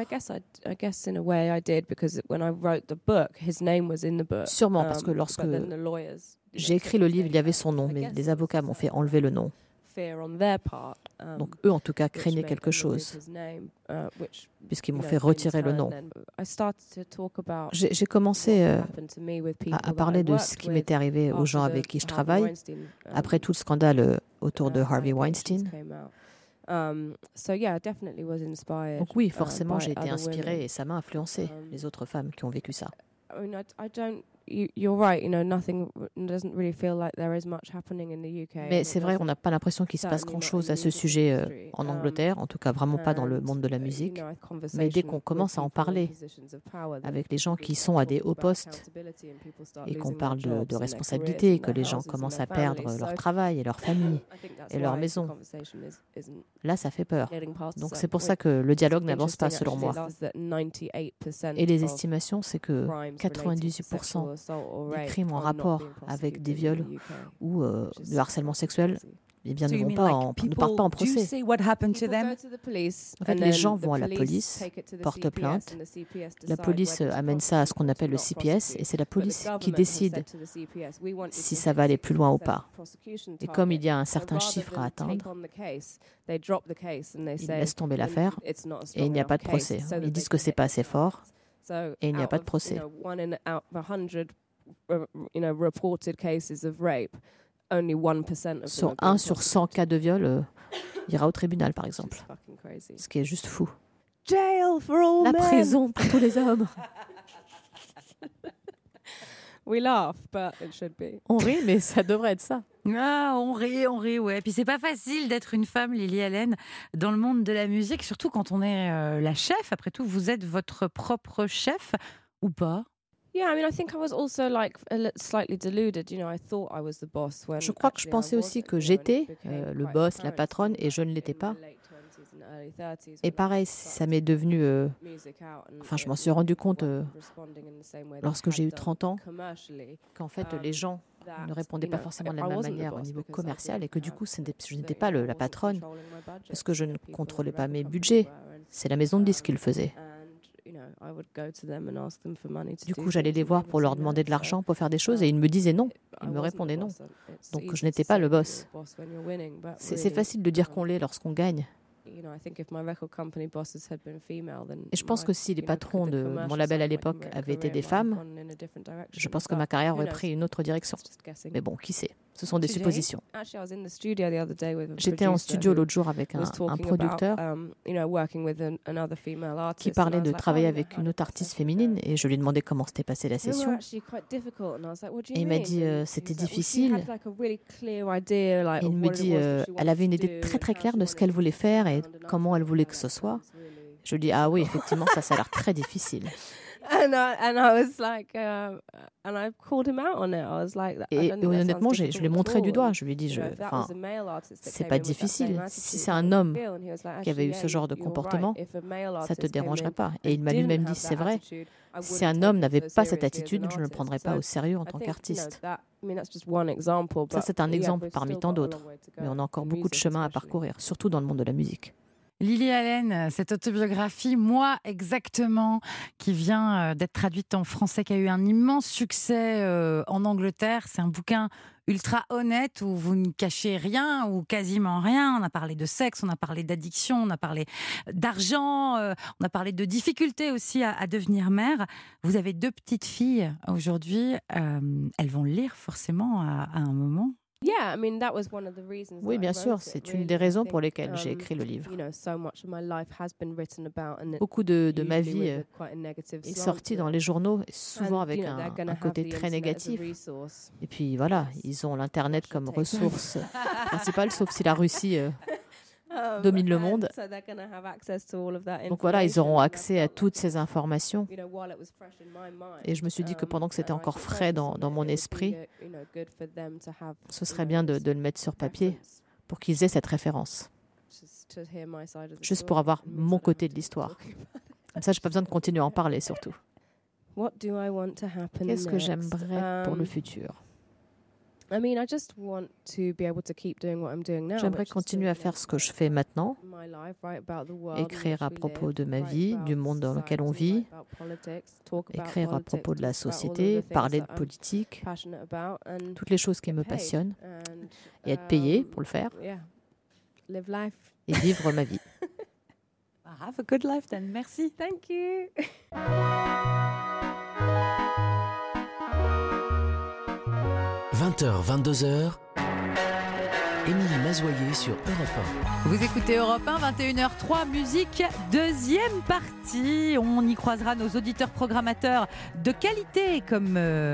Sûrement, parce que lorsque j'ai écrit le livre, il y avait son nom, mais les avocats m'ont fait enlever le nom. Donc eux, en tout cas, craignaient quelque chose, puisqu'ils m'ont fait retirer le nom. J'ai commencé à parler de ce qui m'était arrivé aux gens avec qui je travaille, après tout le scandale autour de Harvey Weinstein. Donc oui, forcément, j'ai été inspirée et ça m'a influencée, les autres femmes qui ont vécu ça. Mais c'est vrai, on n'a pas l'impression qu'il se passe grand-chose à ce sujet en Angleterre, en tout cas vraiment pas dans le monde de la musique. Mais dès qu'on commence à en parler avec les gens qui sont à des hauts postes et qu'on parle de responsabilité, que les gens commencent à perdre leur travail et leur famille et leur maison, là ça fait peur. Donc c'est pour ça que le dialogue n'avance pas selon moi. Et les estimations, c'est que 98% des crimes en rapport avec des viols ou de harcèlement sexuel, eh bien, ne partent pas en procès. En fait, les gens vont à la police, portent plainte. La police amène ça à ce qu'on appelle le CPS, et c'est la police qui décide si ça va aller plus loin ou pas. Et comme il y a un certain chiffre à atteindre, ils laissent tomber l'affaire et il n'y a pas de procès. Ils disent que c'est pas assez fort et il n'y a pas de procès. Sur 1 sur 100 cas de viol, ira au tribunal, par exemple. Ce qui est juste fou. La prison pour tous les hommes. On rit, mais ça devrait être ça. Ah, on rit, ouais. Puis c'est pas facile d'être une femme, Lily Allen, dans le monde de la musique, surtout quand on est la chef. Après tout, vous êtes votre propre chef, ou pas ? Je crois que je pensais aussi que j'étais le boss, la patronne, et je ne l'étais pas. Et pareil, ça m'est devenu... je m'en suis rendu compte lorsque j'ai eu 30 ans, qu'en fait, les gens ne répondaient pas forcément de la même manière au niveau commercial et que du coup, je n'étais pas la patronne parce que je ne contrôlais pas mes budgets. C'est la maison de disques qui le faisait. Du coup, j'allais les voir pour leur demander de l'argent pour faire des choses et ils me disaient non. Ils me répondaient non. Donc, je n'étais pas le boss. C'est facile de dire qu'on l'est lorsqu'on gagne. Et je pense que si les patrons de mon label à l'époque avaient été des femmes, je pense que ma carrière aurait pris une autre direction. Mais bon, qui sait ? Ce sont des suppositions. J'étais en studio l'autre jour avec un producteur qui parlait de travailler avec une autre artiste féminine et je lui ai demandé comment s'était passée la session. Et il m'a dit c'était difficile. Et il me dit elle avait une idée très très claire de ce qu'elle voulait faire et comment elle voulait que ce soit. Je lui dis ah oui, effectivement, ça a l'air très difficile. Et honnêtement, je lui ai montré du doigt. Je lui ai dit, c'est pas difficile. Si c'est un homme qui avait eu ce genre de comportement, ça te dérangerait pas. Et il m'a lui-même dit, c'est vrai. Si un homme n'avait pas cette attitude, je ne le prendrais pas au sérieux en tant qu'artiste. Ça, c'est un exemple parmi tant d'autres. Mais on a encore beaucoup de chemin à parcourir, surtout dans le monde de la musique. Lily Allen, cette autobiographie, Moi exactement, qui vient d'être traduite en français, qui a eu un immense succès en Angleterre. C'est un bouquin ultra honnête où vous ne cachez rien ou quasiment rien. On a parlé de sexe, on a parlé d'addiction, on a parlé d'argent, on a parlé de difficultés aussi à devenir mère. Vous avez 2 petites filles aujourd'hui. Elles vont le lire forcément à un moment. Oui, bien sûr, c'est une des raisons pour lesquelles j'ai écrit le livre. Beaucoup de ma vie est sortie dans les journaux, souvent avec un côté très négatif. Et puis voilà, ils ont l'Internet comme ressource principale, sauf si la Russie domine le monde. Donc voilà, ils auront accès à toutes ces informations. Et je me suis dit que pendant que c'était encore frais dans mon esprit, ce serait bien de le mettre sur papier pour qu'ils aient cette référence. Juste pour avoir mon côté de l'histoire. Comme ça, je n'ai pas besoin de continuer à en parler surtout. Qu'est-ce que j'aimerais pour le futur ? J'aimerais continuer à faire ce que je fais maintenant, écrire à propos de ma vie, du monde dans lequel on vit, écrire à propos de la société, parler de politique, toutes les choses qui me passionnent, et être payé pour le faire, et vivre ma vie. Have a good life then. Merci. Thank you. 20h, 22h, Émilie Mazoyer sur Europe 1. Vous écoutez Europe 1, 21h03, musique, deuxième partie. On y croisera nos auditeurs programmateurs de qualité comme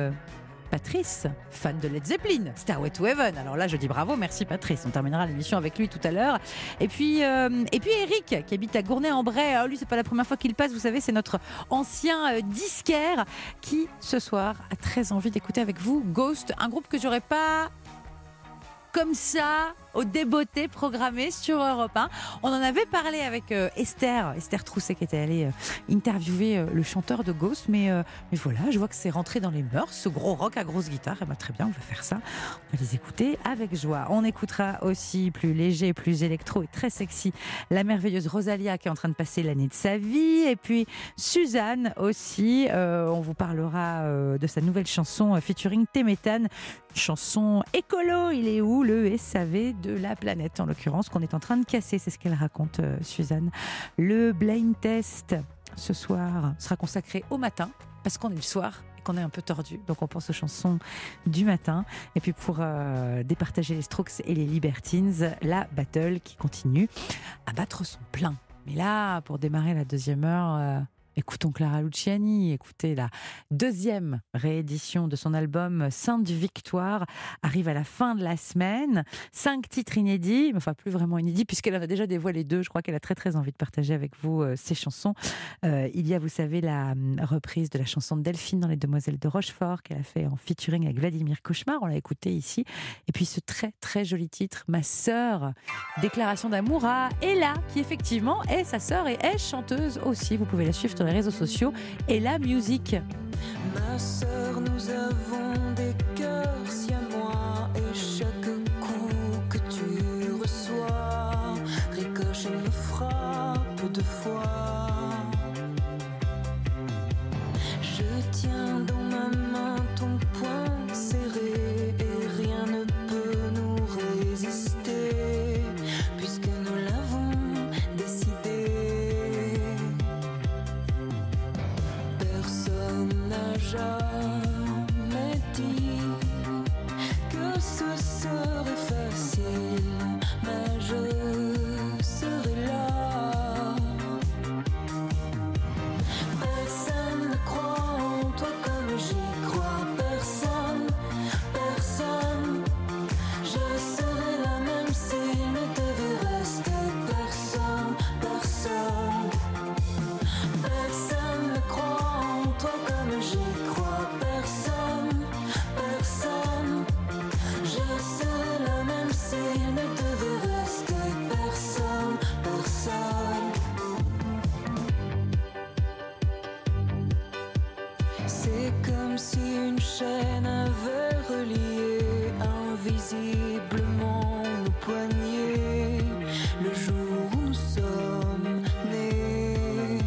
Patrice, fan de Led Zeppelin, Stairway to Heaven. Alors là, je dis bravo, merci Patrice. On terminera l'émission avec lui tout à l'heure. Et puis Eric, qui habite à Gournay-en-Bray. Lui, c'est pas la première fois qu'il passe. Vous savez, c'est notre ancien disquaire qui, ce soir, a très envie d'écouter avec vous Ghost, un groupe que j'aurais pas comme ça, au débeauté, programmé sur Europe 1. On en avait parlé avec Esther Trousset, qui était allée interviewer le chanteur de Ghost. Mais voilà, je vois que c'est rentré dans les mœurs, ce gros rock à grosse guitare. Et très bien, on va faire ça. On va les écouter avec joie. On écoutera aussi plus léger, plus électro et très sexy, la merveilleuse Rosalia, qui est en train de passer l'année de sa vie. Et puis Suzanne aussi. On vous parlera de sa nouvelle chanson featuring T-Méthane. Chanson écolo, il est où le SAV de la planète, en l'occurrence, qu'on est en train de casser, c'est ce qu'elle raconte Suzanne. Le blind test ce soir sera consacré au matin, parce qu'on est le soir et qu'on est un peu tordu, donc on pense aux chansons du matin. Et puis pour départager les Strokes et les Libertines, la battle qui continue à battre son plein. Mais là, pour démarrer la deuxième heure, écoutons Clara Luciani, écoutez la deuxième réédition de son album Sainte Victoire, arrive à la fin de la semaine. 5 titres inédits, enfin plus vraiment inédits, puisqu'elle en a déjà dévoilé 2. Je crois qu'elle a très très envie de partager avec vous ses chansons. Il y a, vous savez, la reprise de la chanson de Delphine dans Les Demoiselles de Rochefort, qu'elle a fait en featuring avec Vladimir Cauchemar, on l'a écouté ici. Et puis ce très très joli titre, Ma sœur, déclaration d'amour à Ella, qui effectivement est sa sœur et est chanteuse aussi. Vous pouvez la suivre sur les réseaux sociaux. Et la musique. Ma sœur, nous avons des cœurs siamois et chaque coup que tu reçois ricoche et me frappe 2 fois. Je tiens dans ma main ton poing serré et rien ne peut nous résister puisque nous l'avons décidé. Personne n'a jamais dit que ce C'est comme si une chaîne avait relié invisiblement nos poignets le jour où nous sommes nés.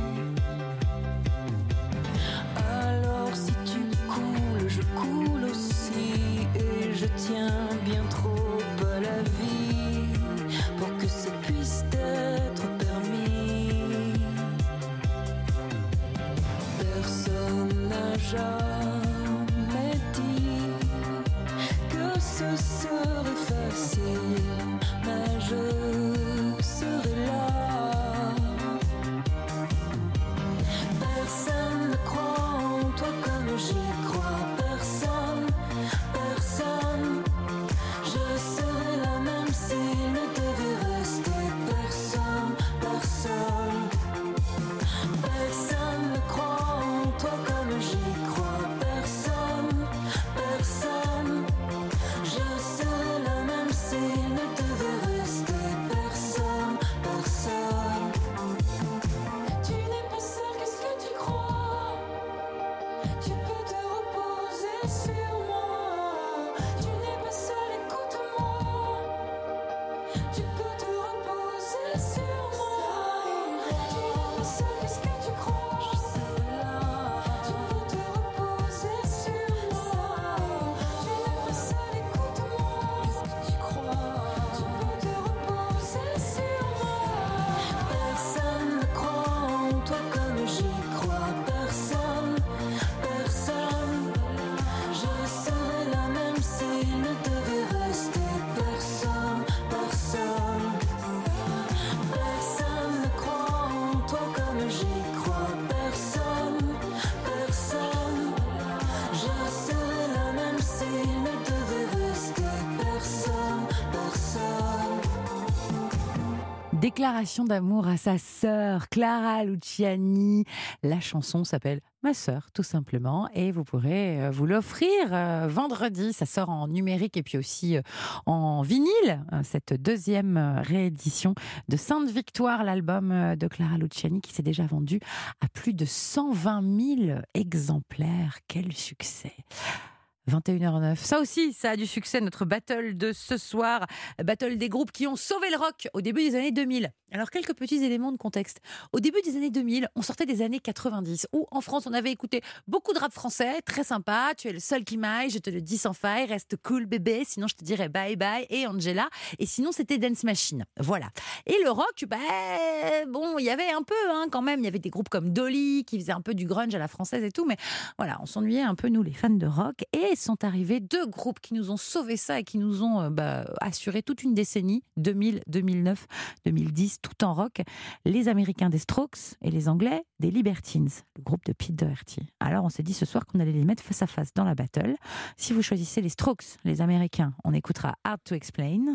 Alors si tu coules, je coule aussi, et je tiens bien trop à la vie pour que ça puisse être permis. Personne n'a jamais dit que ce serait facile, mais je serai là. Personne ne croit en toi comme j'y crois. Personne, personne. Je serai là même s'il ne devait rester personne, personne. Personne ne croit en toi comme j'y crois. Personne, personne. Je serai là même s'il ne devait rester personne, personne. Tu n'es pas seul, qu'est-ce que tu crois? Tu peux te reposer sur moi. Tu n'es pas seul, écoute-moi. Tu peux te reposer sur moi. Tu n'es pas seul, qu'est-ce que tu crois? Je serai là. Tu peux te reposer sur moi. Tu n'es pas seul, écoute-moi. Qu'est-ce que tu crois? Tu peux te reposer sur moi. Personne ne croit en toi comme j'y crois. Personne, personne. Je serai là même s'il ne devait rester personne, personne. Personne ne croit en toi comme j'y crois. Personne, personne. Je serai là même s'il ne devait rester personne, personne. Déclaration d'amour à sa sœur Clara Luciani. La chanson s'appelle Ma sœur, tout simplement, et vous pourrez vous l'offrir vendredi. Ça sort en numérique et puis aussi en vinyle, cette deuxième réédition de Sainte Victoire, l'album de Clara Luciani qui s'est déjà vendu à plus de 120 000 exemplaires. Quel succès! 21h09. Ça aussi, ça a du succès, notre battle de ce soir. Battle des groupes qui ont sauvé le rock au début des années 2000. Alors, quelques petits éléments de contexte. Au début des années 2000, on sortait des années 90, où en France, on avait écouté beaucoup de rap français, très sympa. Tu es le seul qui m'aille, je te le dis sans faille, reste cool bébé, sinon je te dirais bye bye, et Angela. Et sinon, c'était Dance Machine. Voilà. Et le rock, bon, il y avait un peu, quand même. Il y avait des groupes comme Dolly, qui faisaient un peu du grunge à la française et tout, mais voilà, on s'ennuyait un peu, nous, les fans de rock. Et sont arrivés deux groupes qui nous ont sauvé ça et qui nous ont assuré toute une décennie, 2000, 2009, 2010, tout en rock, les Américains des Strokes et les Anglais des Libertines, le groupe de Pete Doherty. Alors on s'est dit ce soir qu'on allait les mettre face à face dans la battle. Si vous choisissez les Strokes, les Américains, on écoutera Hard to Explain.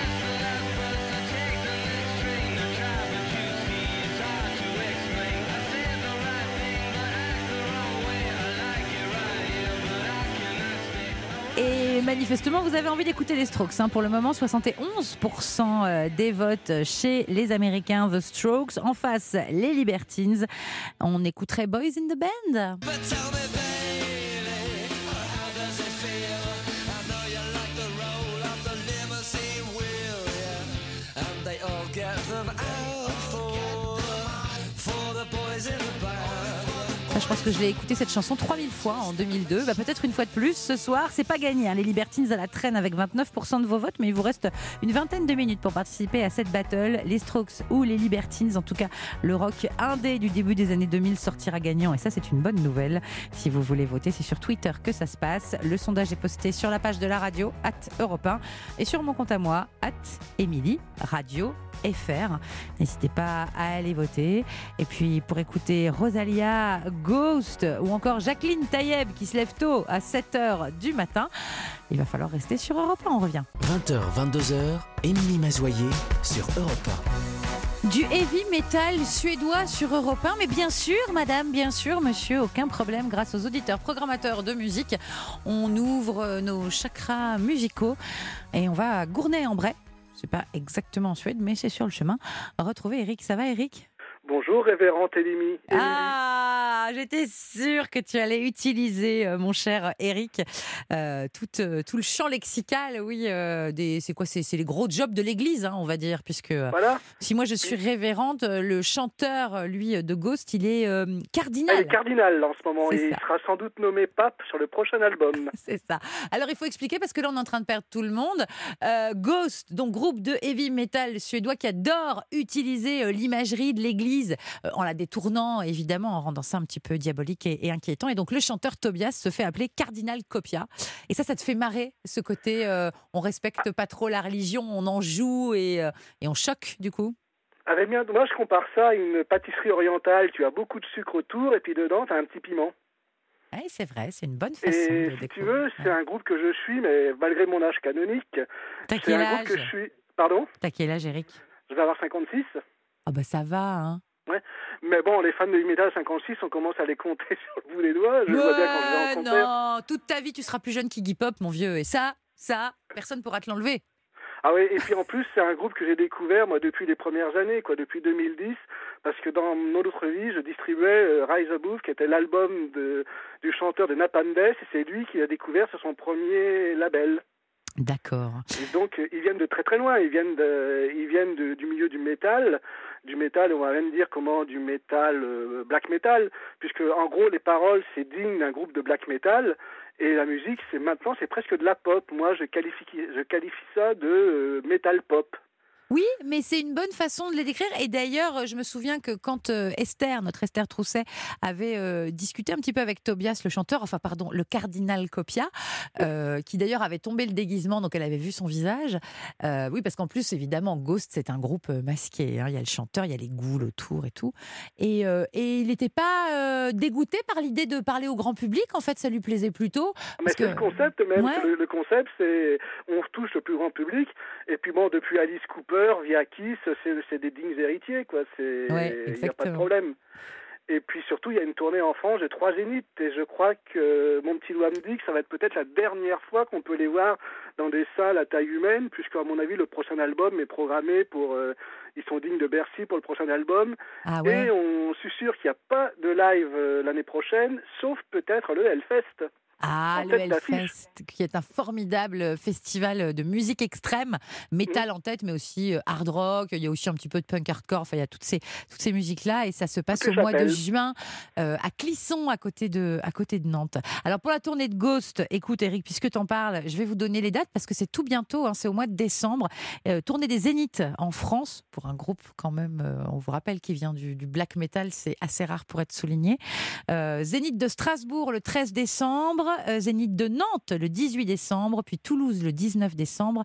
Et manifestement, vous avez envie d'écouter les Strokes. Pour le moment, 71% des votes chez les Américains, The Strokes. En face, les Libertines. On écouterait Boys in the Band. Je pense que je l'ai écouté cette chanson 3000 fois en 2002. Peut-être une fois de plus ce soir. C'est pas gagné. Les Libertines à la traîne avec 29% de vos votes, mais il vous reste une vingtaine de minutes pour participer à cette battle. Les Strokes ou les Libertines, en tout cas le rock indé du début des années 2000 sortira gagnant. Et ça, c'est une bonne nouvelle. Si vous voulez voter, c'est sur Twitter que ça se passe. Le sondage est posté sur la page de la radio @Europe 1 et sur mon compte à moi @Émilie Radio FR. N'hésitez pas à aller voter. Et puis pour écouter Rosalia, Ghost ou encore Jacqueline Taïeb qui se lève tôt à 7h du matin, il va falloir rester sur Europe 1. On revient. 20h, 22h, Émilie Mazoyer sur Europe 1. Du heavy metal suédois sur Europe 1, mais bien sûr, madame, bien sûr, monsieur, aucun problème. Grâce aux auditeurs programmateurs de musique, on ouvre nos chakras musicaux et on va à Gournay-en-Bray. C'est pas exactement en Suède, mais c'est sur le chemin. Retrouver Eric. Ça va, Eric ? Bonjour, révérend Émilie. Ah, j'étais sûre que tu allais utiliser, mon cher Eric, tout le champ lexical, oui, c'est les gros jobs de l'église, hein, on va dire, puisque voilà. Si moi je suis révérende, le chanteur, lui, de Ghost, il est cardinal. Il est cardinal en ce moment, et il sera sans doute nommé pape sur le prochain album. C'est ça. Alors il faut expliquer, parce que là on est en train de perdre tout le monde. Ghost, donc groupe de heavy metal suédois qui adore utiliser l'imagerie de l'église, en la détournant, évidemment, en rendant ça un petit peu diabolique et inquiétant. Et donc, le chanteur Tobias se fait appeler Cardinal Copia. Et ça te fait marrer, ce côté, on respecte pas trop la religion, on en joue et on choque, du coup. Moi, je compare ça à une pâtisserie orientale. Tu as beaucoup de sucre autour et puis dedans, tu as un petit piment. Oui, c'est vrai, c'est une bonne façon de découvrir. Si tu veux, c'est un groupe que je suis, mais malgré mon âge canonique. T'as quel âge ? Groupe que je suis... Pardon ? T'as quel âge, Eric ? Je vais avoir 56. Ah bah ça va, hein. Ouais. Mais bon, les fans de metal 56, on commence à les compter sur le bout des doigts. Je vois bien quand je vais en concert. Non, toute ta vie, tu seras plus jeune qu'Iggy Pop, mon vieux. Et ça, personne ne pourra te l'enlever. Ah oui, et puis en plus, c'est un groupe que j'ai découvert, moi, depuis les premières années, depuis 2010, parce que dans mon autre vie, je distribuais Rise Above, qui était l'album du chanteur de Napalm Death, et c'est lui qui l'a découvert sur son premier label. D'accord. Et donc, ils viennent de très très loin, ils viennent du milieu du métal, on va même dire du métal, black metal, puisque en gros, les paroles, c'est digne d'un groupe de black metal, et la musique, c'est presque de la pop. Moi, je qualifie ça de metal pop. Oui, mais c'est une bonne façon de les décrire. Et d'ailleurs, je me souviens que quand notre Esther Trousset, avait discuté un petit peu avec Tobias, le Cardinal Copia, qui d'ailleurs avait tombé le déguisement, donc elle avait vu son visage. Oui, parce qu'en plus, évidemment, Ghost, c'est un groupe masqué. Hein. Il y a le chanteur, il y a les ghouls autour et tout. Et il n'était pas dégoûté par l'idée de parler au grand public. En fait, ça lui plaisait plutôt. Mais c'est le concept même. Ouais. Le concept, c'est on touche le plus grand public. Et puis bon, depuis Alice Cooper, via Kiss, c'est des dignes héritiers, quoi. Il n'y a pas de problème. Et puis surtout, il y a une tournée en France, j'ai 3 zéniths, et je crois que mon petit doigt me dit que ça va être peut-être la dernière fois qu'on peut les voir dans des salles à taille humaine, puisque à mon avis, le prochain album est programmé pour... ils sont dignes de Bercy pour le prochain album. Ah ouais. Et on susurre qu'il n'y a pas de live l'année prochaine, sauf peut-être le Hellfest. Ah, le Hellfest, qui est un formidable festival de musique extrême, métal en tête, mais aussi hard rock. Il y a aussi un petit peu de punk hardcore. Enfin, il y a toutes ces musiques-là, et ça se passe au mois de juin à Clisson, à côté de Nantes. Alors pour la tournée de Ghost, écoute Eric, puisque t'en parles, je vais vous donner les dates parce que c'est tout bientôt. Hein, c'est au mois de décembre. Tournée des Zéniths en France pour un groupe quand même. On vous rappelle qui vient du black metal, c'est assez rare pour être souligné. Zénith de Strasbourg le 13 décembre. Zénith de Nantes le 18 décembre, puis Toulouse le 19 décembre,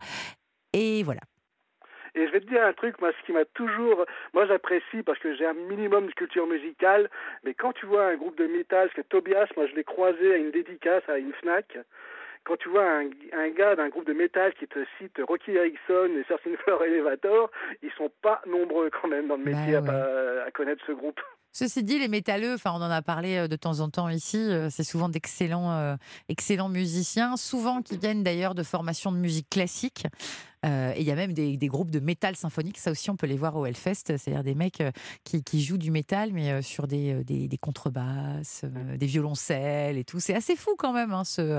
et voilà. Et je vais te dire un truc, moi, ce qui m'a toujours... Moi, j'apprécie parce que j'ai un minimum de culture musicale, mais quand tu vois un groupe de métal, parce que Tobias, moi, je l'ai croisé à une dédicace à une Fnac, quand tu vois un gars d'un groupe de métal qui te cite Rocky Erickson et Searching for Elevator, ils sont pas nombreux quand même dans le métier à connaître ce groupe. Ceci dit, les métalleux, on en a parlé de temps en temps ici, c'est souvent d'excellents musiciens, souvent qui viennent d'ailleurs de formations de musique classique. Et il y a même des groupes de métal symphonique, ça aussi on peut les voir au Hellfest, c'est-à-dire des mecs qui jouent du métal, mais sur des contrebasses, des violoncelles et tout. C'est assez fou quand même, hein,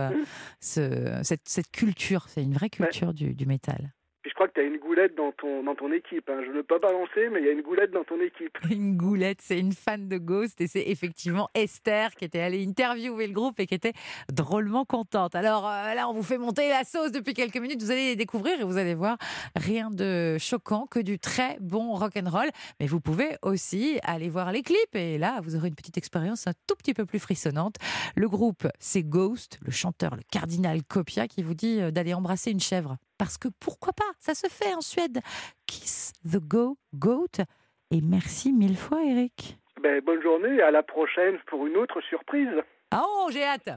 cette culture, c'est une vraie culture du métal. Je crois que tu as une goulette dans ton équipe. Hein. Je ne veux pas balancer, mais il y a une goulette dans ton équipe. Une goulette, c'est une fan de Ghost, et c'est effectivement Esther qui était allée interviewer le groupe et qui était drôlement contente. Alors là, on vous fait monter la sauce depuis quelques minutes. Vous allez les découvrir et vous allez voir, rien de choquant, que du très bon rock'n'roll. Mais vous pouvez aussi aller voir les clips, et là, vous aurez une petite expérience un tout petit peu plus frissonnante. Le groupe, c'est Ghost, le chanteur, le Cardinal Copia, qui vous dit d'aller embrasser une chèvre. Parce que pourquoi pas, ça se fait en Suède. Kiss the Goat. Et merci 1000 fois, Eric. Bonne journée et à la prochaine pour une autre surprise. Oh, j'ai hâte.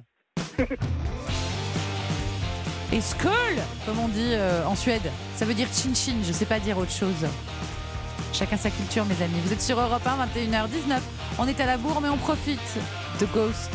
Et skål, comme on dit en Suède, ça veut dire chin-chin, je ne sais pas dire autre chose. Chacun sa culture, mes amis. Vous êtes sur Europe 1, 21h19. On est à la bourre, mais on profite de Ghost.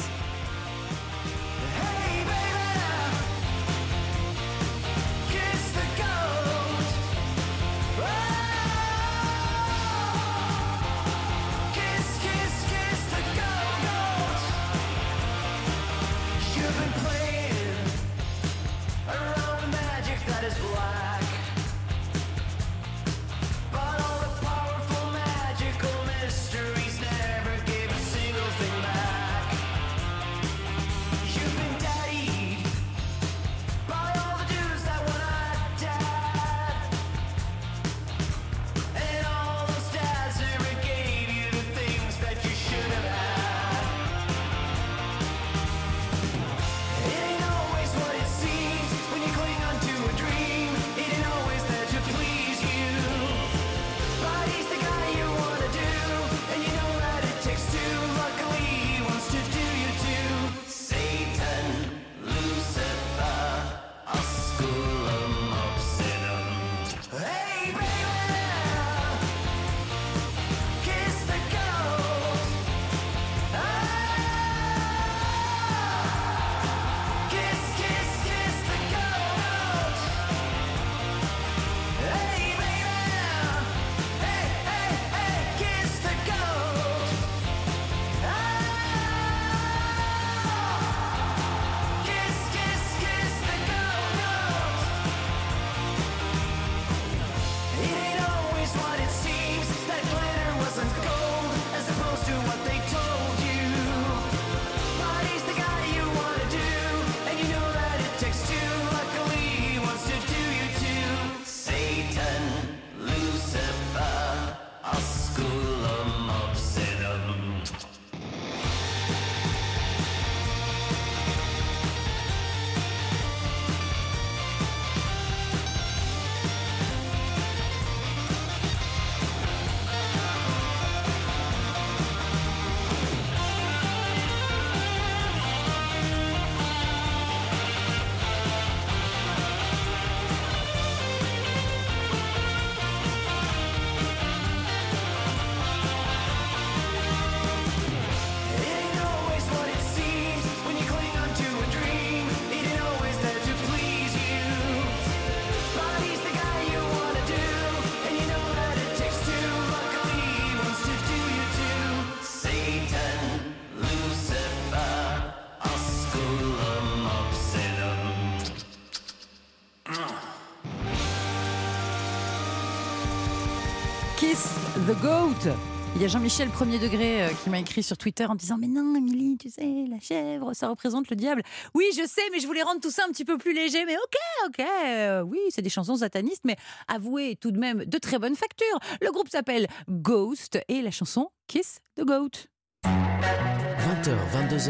The Goat. Il y a Jean-Michel premier degré qui m'a écrit sur Twitter en disant « Mais non, Émilie, tu sais, la chèvre, ça représente le diable. » Oui, je sais, mais je voulais rendre tout ça un petit peu plus léger. Mais ok, oui, c'est des chansons satanistes, mais avouez tout de même de très bonne facture. Le groupe s'appelle Ghost et la chanson Kiss the Goat. 20h, 22h,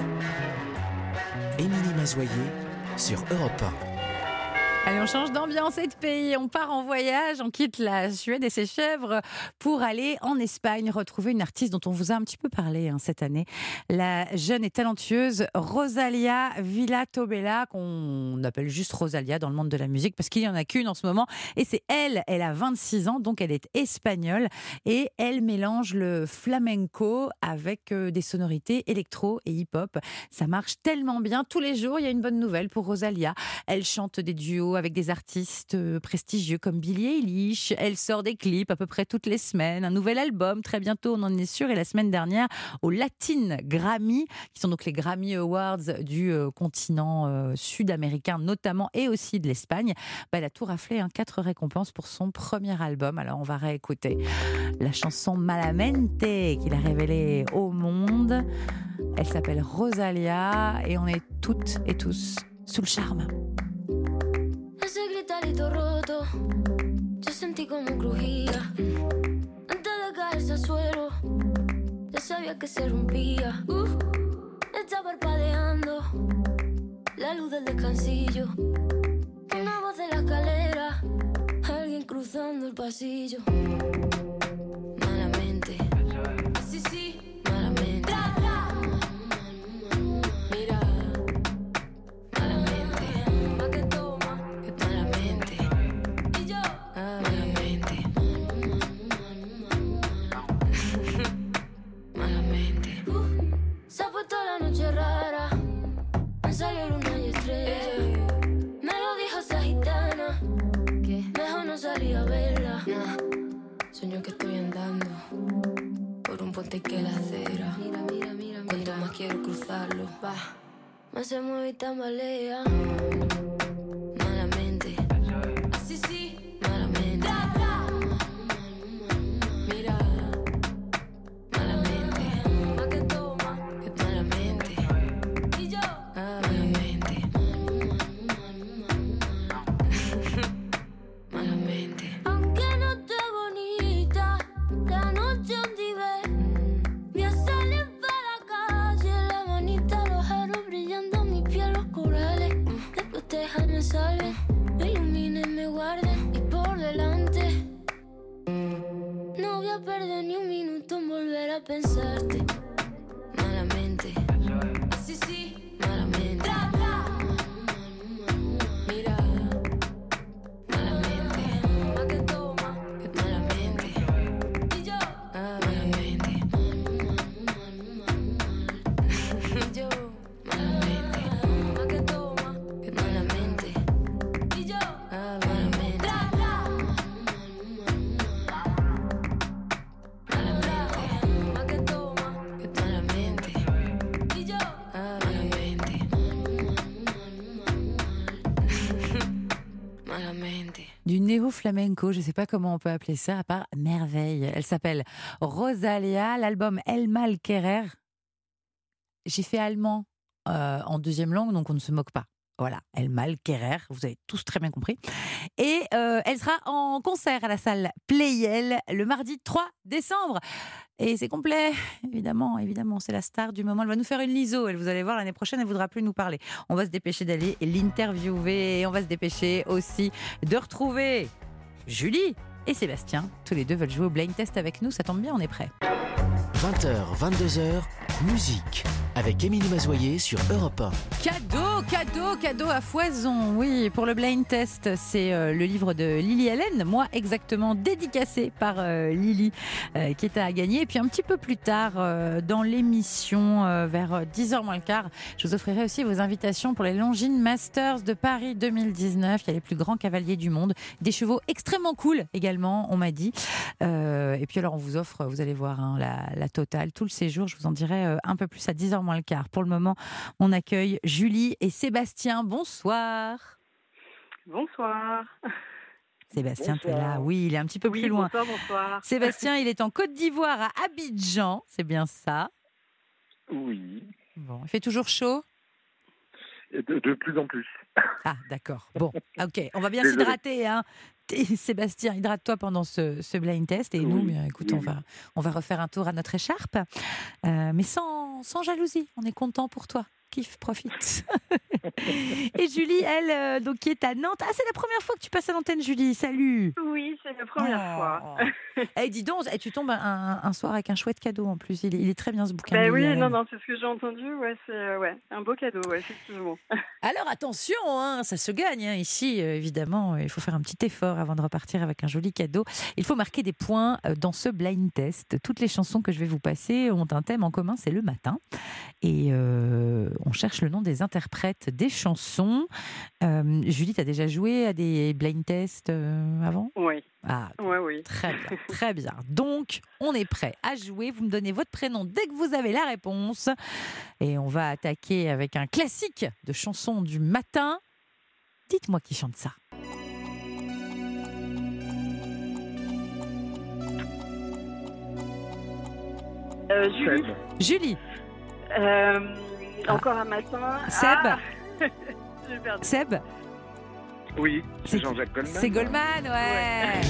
Émilie Mazoyer sur Europe 1. Allez, on change d'ambiance et de pays. On part en voyage, on quitte la Suède et ses chèvres pour aller en Espagne, retrouver une artiste dont on vous a un petit peu parlé cette année. La jeune et talentueuse Rosalía Villatobela, qu'on appelle juste Rosalía dans le monde de la musique, parce qu'il n'y en a qu'une en ce moment. Et c'est elle a 26 ans, donc elle est espagnole. Et elle mélange le flamenco avec des sonorités électro et hip-hop. Ça marche tellement bien. Tous les jours, il y a une bonne nouvelle pour Rosalía. Elle chante des duos avec des artistes prestigieux comme Billie Eilish. Elle sort des clips à peu près toutes les semaines. Un nouvel album, très bientôt, on en est sûr. Et la semaine dernière, aux Latin Grammy, qui sont donc les Grammy Awards du continent sud-américain notamment, et aussi de l'Espagne, elle a tout raflé, 4 récompenses pour son premier album. Alors on va réécouter la chanson Malamente qu'il a révélée au monde. Elle s'appelle Rosalía et on est toutes et tous sous le charme. Ese gritarito roto, yo sentí como crujía. Antes de caerse al suelo, ya sabía que se rompía. Está parpadeando la luz del descansillo. Una voz de la escalera, alguien cruzando el pasillo. Malamente, sí, sí, malamente. Mira. Sueño que estoy andando por un puente que la acera. Mira. Cuanto más quiero cruzarlo, más se mueve y tambalea. Malamente, sí, sí, malamente. Mira, malamente, más que toma, que malamente. Y yo, malamente. Malamente. Aunque no esté bonita, la noche donde ve, voy a salir para la calle, la manita, los aros brillando, mi piel, los corales. Después déjame salven, me iluminen, me guarden y por delante. No voy a perder ni un minuto en volver a pensarte. Malamente, sí, sí, malamente. Mira. Du néo-flamenco, je ne sais pas comment on peut appeler ça, à part merveille. Elle s'appelle Rosalía, l'album El Mal Querer. J'ai fait allemand en deuxième langue, donc on ne se moque pas. Voilà, El Mal Querer, vous avez tous très bien compris. Et elle sera en concert à la salle Playel le mardi 3 décembre. Et c'est complet, évidemment, c'est la star du moment. Elle va nous faire une liso, vous allez voir, l'année prochaine, elle ne voudra plus nous parler. On va se dépêcher d'aller l'interviewer et on va se dépêcher aussi de retrouver Julie et Sébastien. Tous les deux veulent jouer au blind test avec nous, ça tombe bien, on est prêts. 20h, 22h, musique avec Émilie Mazoyer sur Europe 1. Cadeau à foison. Oui, pour le blind test, c'est le livre de Lily Allen, moi exactement, dédicacé par Lily, qui est à gagner. Et puis un petit peu plus tard dans l'émission, vers 10h moins le quart, je vous offrirai aussi vos invitations pour les Longines Masters de Paris 2019. Il y a les plus grands cavaliers du monde, des chevaux extrêmement cool également, on m'a dit. Et puis alors on vous offre, vous allez voir, la totale, tout le séjour. Je vous en dirai un peu plus à 10h moins le quart. Pour le moment, on accueille Julie et Sébastien. Bonsoir. Bonsoir. Sébastien, tu es là. Oui, il est un petit peu plus loin. Bonsoir. Sébastien, il est en Côte d'Ivoire, à Abidjan. C'est bien ça? Oui. Bon, il fait toujours chaud? De plus en plus. Ah, d'accord. Bon, ok. On va bien s'hydrater, hein. Sébastien, hydrate-toi pendant ce blind test. Et nous, bien, écoute, on va refaire un tour à notre écharpe. Mais sans jalousie. On est content pour toi. Kiffe, profite. Et Julie, elle, donc, qui est à Nantes. Ah, c'est la première fois que tu passes à l'antenne, Julie. Salut. Oui, c'est la première fois. Dis donc, tu tombes un soir avec un chouette cadeau en plus. Il est très bien ce bouquin. Oui, non, c'est ce que j'ai entendu. Ouais, c'est un beau cadeau, effectivement. Alors attention, hein, ça se gagne. Hein. Ici, évidemment, il faut faire un petit effort avant de repartir avec un joli cadeau. Il faut marquer des points dans ce blind test. Toutes les chansons que je vais vous passer ont un thème en commun, c'est le matin. Et on cherche le nom des interprètes des chansons. Julie, tu as déjà joué à des blind tests avant? Oui. Ah, oui. Très bien, très bien. Donc, on est prêt à jouer. Vous me donnez votre prénom dès que vous avez la réponse. Et on va attaquer avec un classique de chansons du matin. Dites-moi qui chante ça. Julie. Julie. Encore un matin. Seb. Seb. Oui, c'est Jean-Jacques Goldman. C'est Goldman, ouais.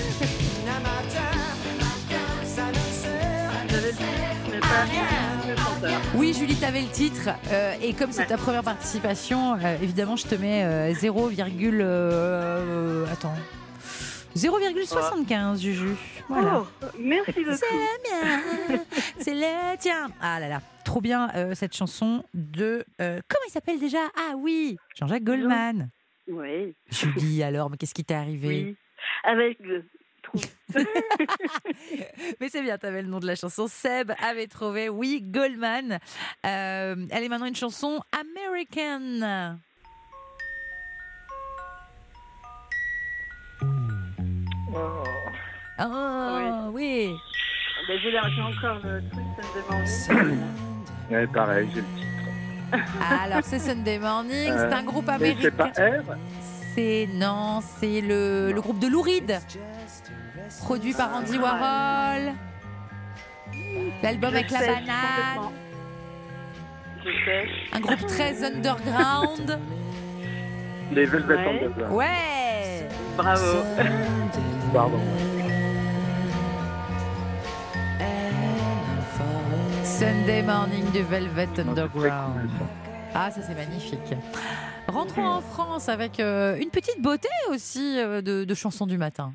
Oui, Julie, t'avais le titre. Et comme c'est ta première participation, évidemment, je te mets 0,75, Juju. Voilà. Oh, merci beaucoup. C'est la mienne, c'est le tien. Ah là là, trop bien cette chanson de... comment il s'appelle déjà? Ah oui, Jean-Jacques Goldman. Oui. Julie, alors, mais qu'est-ce qui t'est arrivé? Oui, avec le trou. Mais c'est bien, t'avais le nom de la chanson. Seb avait trouvé, oui, Goldman. Elle est maintenant une chanson American. Oh, oui. J'ai encore le truc Sunday Morning. Ouais, pareil, j'ai le titre. Alors, c'est Sunday Morning, c'est un groupe américain. C'est pas R? C'est le groupe de Lou Reed, produit par Andy Warhol. L'album avec la banane. Un groupe très underground. Les Velvet Underground. Ouais. Bravo. Pardon. Sunday Morning du Velvet Underground. Ah, ça c'est magnifique. Rentrons en France avec une petite beauté aussi de chansons du matin.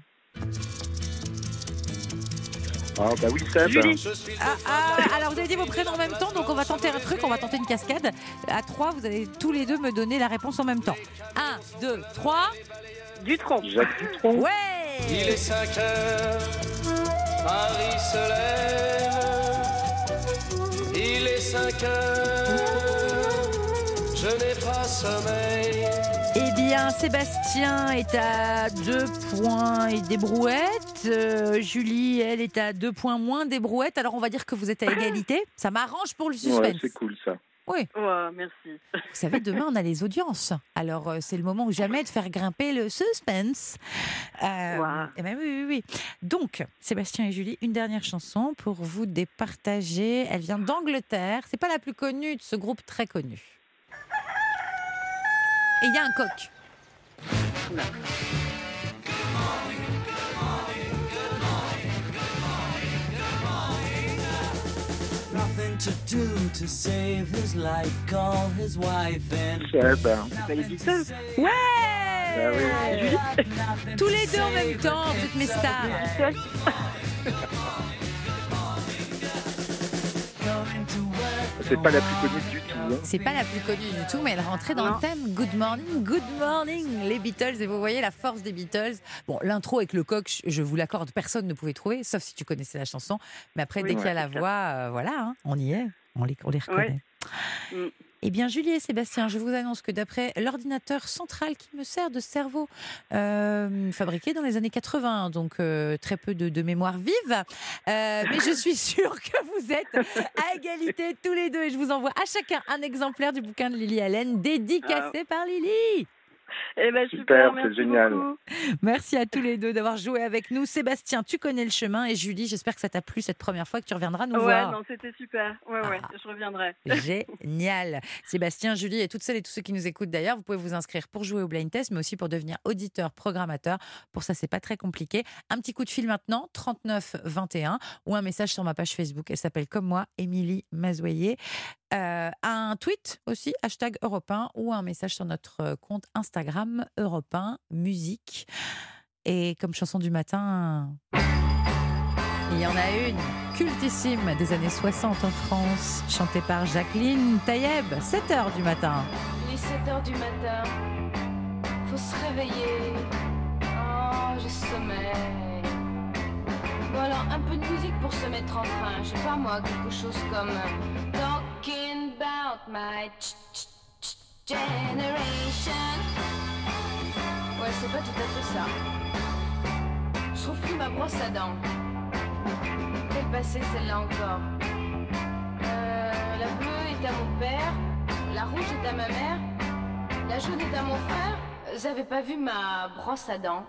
Ah bah oui, Seb. Alors vous avez dit vos prénoms en même temps, donc on va tenter un truc, on va tenter une cascade. À 3, vous allez tous les deux me donner la réponse en même temps. 1, 2, 3. Dutronc. Jacques Dutronc. Ouais. Il est 5 heures, Paris se lève. Il est 5 heures, je n'ai pas sommeil. Eh bien, Sébastien est à 2 points et des brouettes. Julie, elle, est à 2 points moins des brouettes. Alors, on va dire que vous êtes à égalité. Ça m'arrange pour le suspense. Ouais, c'est cool, ça. Oui. Ouais, merci. Vous savez, demain, on a les audiences. Alors, c'est le moment ou jamais de faire grimper le suspense. Wow. Eh ben, oui. Donc, Sébastien et Julie, une dernière chanson pour vous départager. Elle vient d'Angleterre. C'est pas la plus connue de ce groupe très connu. Et il y a un coq. Nothing to do to save his life, call his wife and... Les Beatles. Ouais. Ah oui. Tous les deux en même temps, vous êtes mes stars. C'est pas la plus connue du tout. Hein. C'est pas la plus connue du tout, mais elle rentrait dans le thème Good Morning, les Beatles. Et vous voyez la force des Beatles. Bon, l'intro avec le coq, je vous l'accorde, personne ne pouvait trouver, sauf si tu connaissais la chanson. Mais après, dès qu'il y a la voix, voilà, hein, on y est, on les reconnaît. Ouais. Eh bien, Julie et Sébastien, je vous annonce que d'après l'ordinateur central qui me sert de cerveau, fabriqué dans les années 80, donc très peu de mémoire vive, mais je suis sûre que vous êtes à égalité tous les deux et je vous envoie à chacun un exemplaire du bouquin de Lily Allen dédicacé par Lily. Eh ben, super, c'est génial. Beaucoup. Merci à tous les deux d'avoir joué avec nous. Sébastien, tu connais le chemin, et Julie, j'espère que ça t'a plu cette première fois, que tu reviendras nous voir. Ouais, non, c'était super. Ouais, je reviendrai. Génial. Sébastien, Julie et toutes celles et tous ceux qui nous écoutent d'ailleurs, vous pouvez vous inscrire pour jouer au blind test, mais aussi pour devenir auditeur, programmateur. Pour ça, c'est pas très compliqué. Un petit coup de fil maintenant, 39 21, ou un message sur ma page Facebook. Elle s'appelle comme moi, Émilie Mazoyer. Un tweet aussi, hashtag Europe 1, ou un message sur notre compte Instagram Europe 1 Musique. Et comme chanson du matin, il y en a une cultissime des années 60 en France, chantée par Jacqueline Taïeb, 7h du matin. Il est 7h du matin, faut se réveiller. Oh, je sommeille. Bon alors, un peu de musique pour se mettre en train. Je sais pas moi, quelque chose comme Talking about my generation. Ouais, c'est pas tout à fait ça. Je trouve plus ma brosse à dents. Quelle passée celle-là encore. La bleue est à mon père, la rouge est à ma mère, la jaune est à mon frère. J'avais pas vu ma brosse à dents.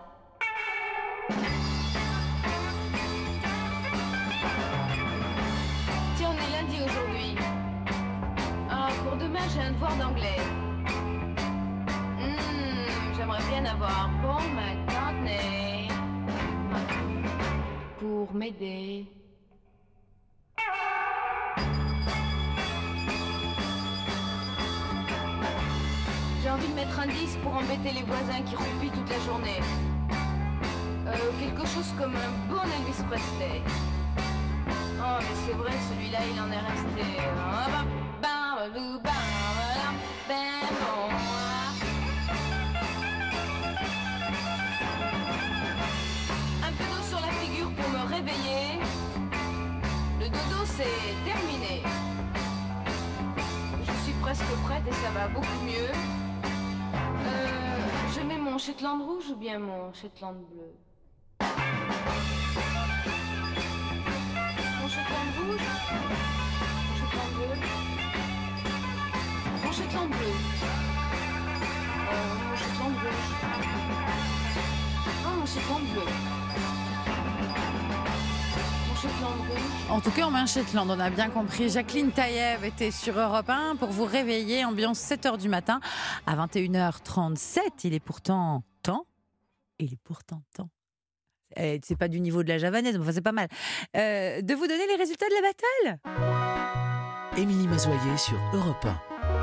Tiens, on est lundi aujourd'hui. Ah, pour demain, j'ai un devoir d'anglais. J'aimerais bien avoir Paul McCartney pour m'aider. J'ai envie de mettre un 10 pour embêter les voisins qui roupillent toute la journée. Quelque chose comme un bon Elvis Presley. Oh mais c'est vrai, celui-là il en est resté. Un peu d'eau sur la figure pour me réveiller. Le dodo c'est terminé. Je suis presque prête et ça va beaucoup mieux. Je mets mon Shetland rouge ou bien mon Shetland bleu? Mon Shetland rouge? Mon Shetland bleu? Mon Shetland bleu? Mon Shetland bleu? Oh, mon Shetland bleu? Mon Shetland rouge? En tout cas, on met un Shetland, on a bien compris. Jacqueline Taïeb était sur Europe 1 pour vous réveiller, ambiance 7h du matin à 21h37. Il est pourtant temps. C'est pas du niveau de la javanaise, mais enfin, c'est pas mal. De vous donner les résultats de la battle. Émilie Mazoyer sur Europe 1.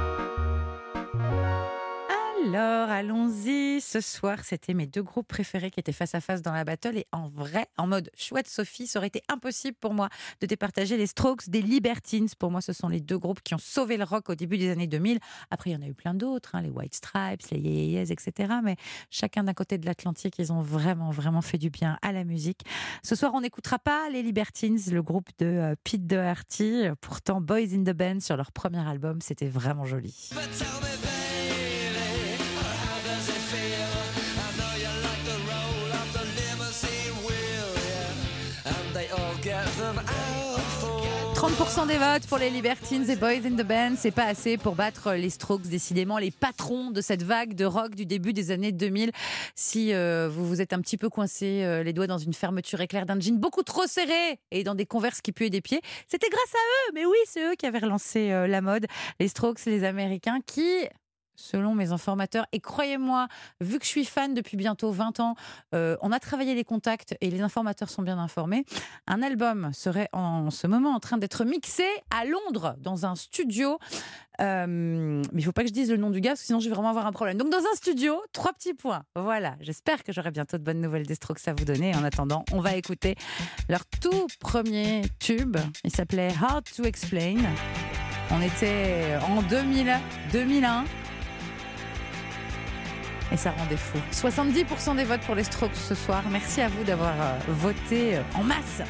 Alors, allons-y. Ce soir, c'était mes deux groupes préférés qui étaient face à face dans la battle. Et en vrai, en mode chouette Sophie, ça aurait été impossible pour moi de départager les Strokes des Libertines. Pour moi, ce sont les deux groupes qui ont sauvé le rock au début des années 2000. Après, il y en a eu plein d'autres, les White Stripes, les Yeah Yeahs, etc. Mais chacun d'un côté de l'Atlantique, ils ont vraiment, vraiment fait du bien à la musique. Ce soir, on n'écoutera pas les Libertines, le groupe de Pete Doherty. Pourtant, Boys in the Band, sur leur premier album, c'était vraiment joli. « 30% des votes pour les Libertines et Boys in the Band, c'est pas assez pour battre les Strokes, décidément les patrons de cette vague de rock du début des années 2000. Si vous vous êtes un petit peu coincé les doigts dans une fermeture éclair d'un jean beaucoup trop serré et dans des Converse qui puaient des pieds, c'était grâce à eux. Mais oui, c'est eux qui avaient relancé la mode. Les Strokes, les Américains qui... Selon mes informateurs, et croyez-moi, vu que je suis fan depuis bientôt 20 ans, on a travaillé les contacts et les informateurs sont bien informés. Un album serait en ce moment en train d'être mixé à Londres, dans un studio. Mais il ne faut pas que je dise le nom du gars, parce que sinon je vais vraiment avoir un problème. Donc dans un studio, 3 petits points. Voilà, j'espère que j'aurai bientôt de bonnes nouvelles des Strokes à vous donner. En attendant, on va écouter leur tout premier tube. Il s'appelait Hard to Explain. On était en 2001. Et ça rendait fou. 70% des votes pour les Strokes ce soir. Merci à vous d'avoir voté en masse.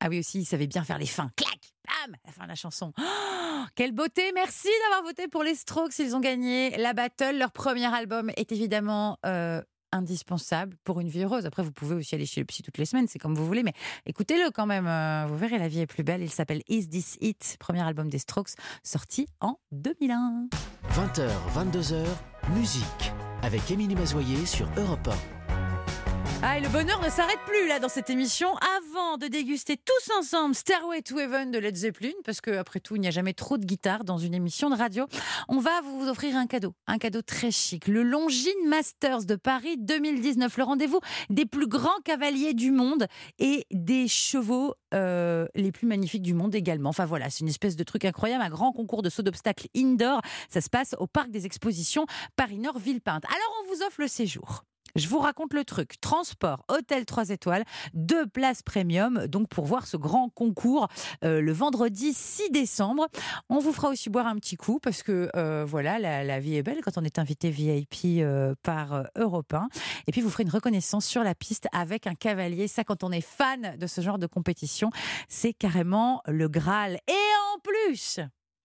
Ah oui, aussi, il savait bien faire les fins. Clac, bam, la fin de la chanson. Oh, quelle beauté. Merci d'avoir voté pour les Strokes. Ils ont gagné la battle. Leur premier album est évidemment indispensable pour une vie heureuse. Après, vous pouvez aussi aller chez le psy toutes les semaines, c'est comme vous voulez, mais écoutez-le quand même. Vous verrez, la vie est plus belle. Il s'appelle Is This It, premier album des Strokes, sorti en 2001. 20h, 22h, musique avec Émilie Mazoyer sur Europe 1. Ah, et le bonheur ne s'arrête plus là dans cette émission. Avant de déguster tous ensemble Stairway to Heaven de Led Zeppelin, parce qu'après tout, il n'y a jamais trop de guitare dans une émission de radio, on va vous offrir un cadeau très chic. Le Longines Masters de Paris 2019, le rendez-vous des plus grands cavaliers du monde et des chevaux les plus magnifiques du monde également. Enfin voilà, c'est une espèce de truc incroyable, un grand concours de saut d'obstacles indoor. Ça se passe au Parc des Expositions Paris-Nord Villepinte. Alors on vous offre le séjour. Je vous raconte le truc. Transport, hôtel 3 étoiles, 2 places premium, donc pour voir ce grand concours le vendredi 6 décembre. On vous fera aussi boire un petit coup parce que voilà, la vie est belle quand on est invité VIP par Europe 1. Et puis vous ferez une reconnaissance sur la piste avec un cavalier. Ça, quand on est fan de ce genre de compétition, c'est carrément le Graal. Et en plus,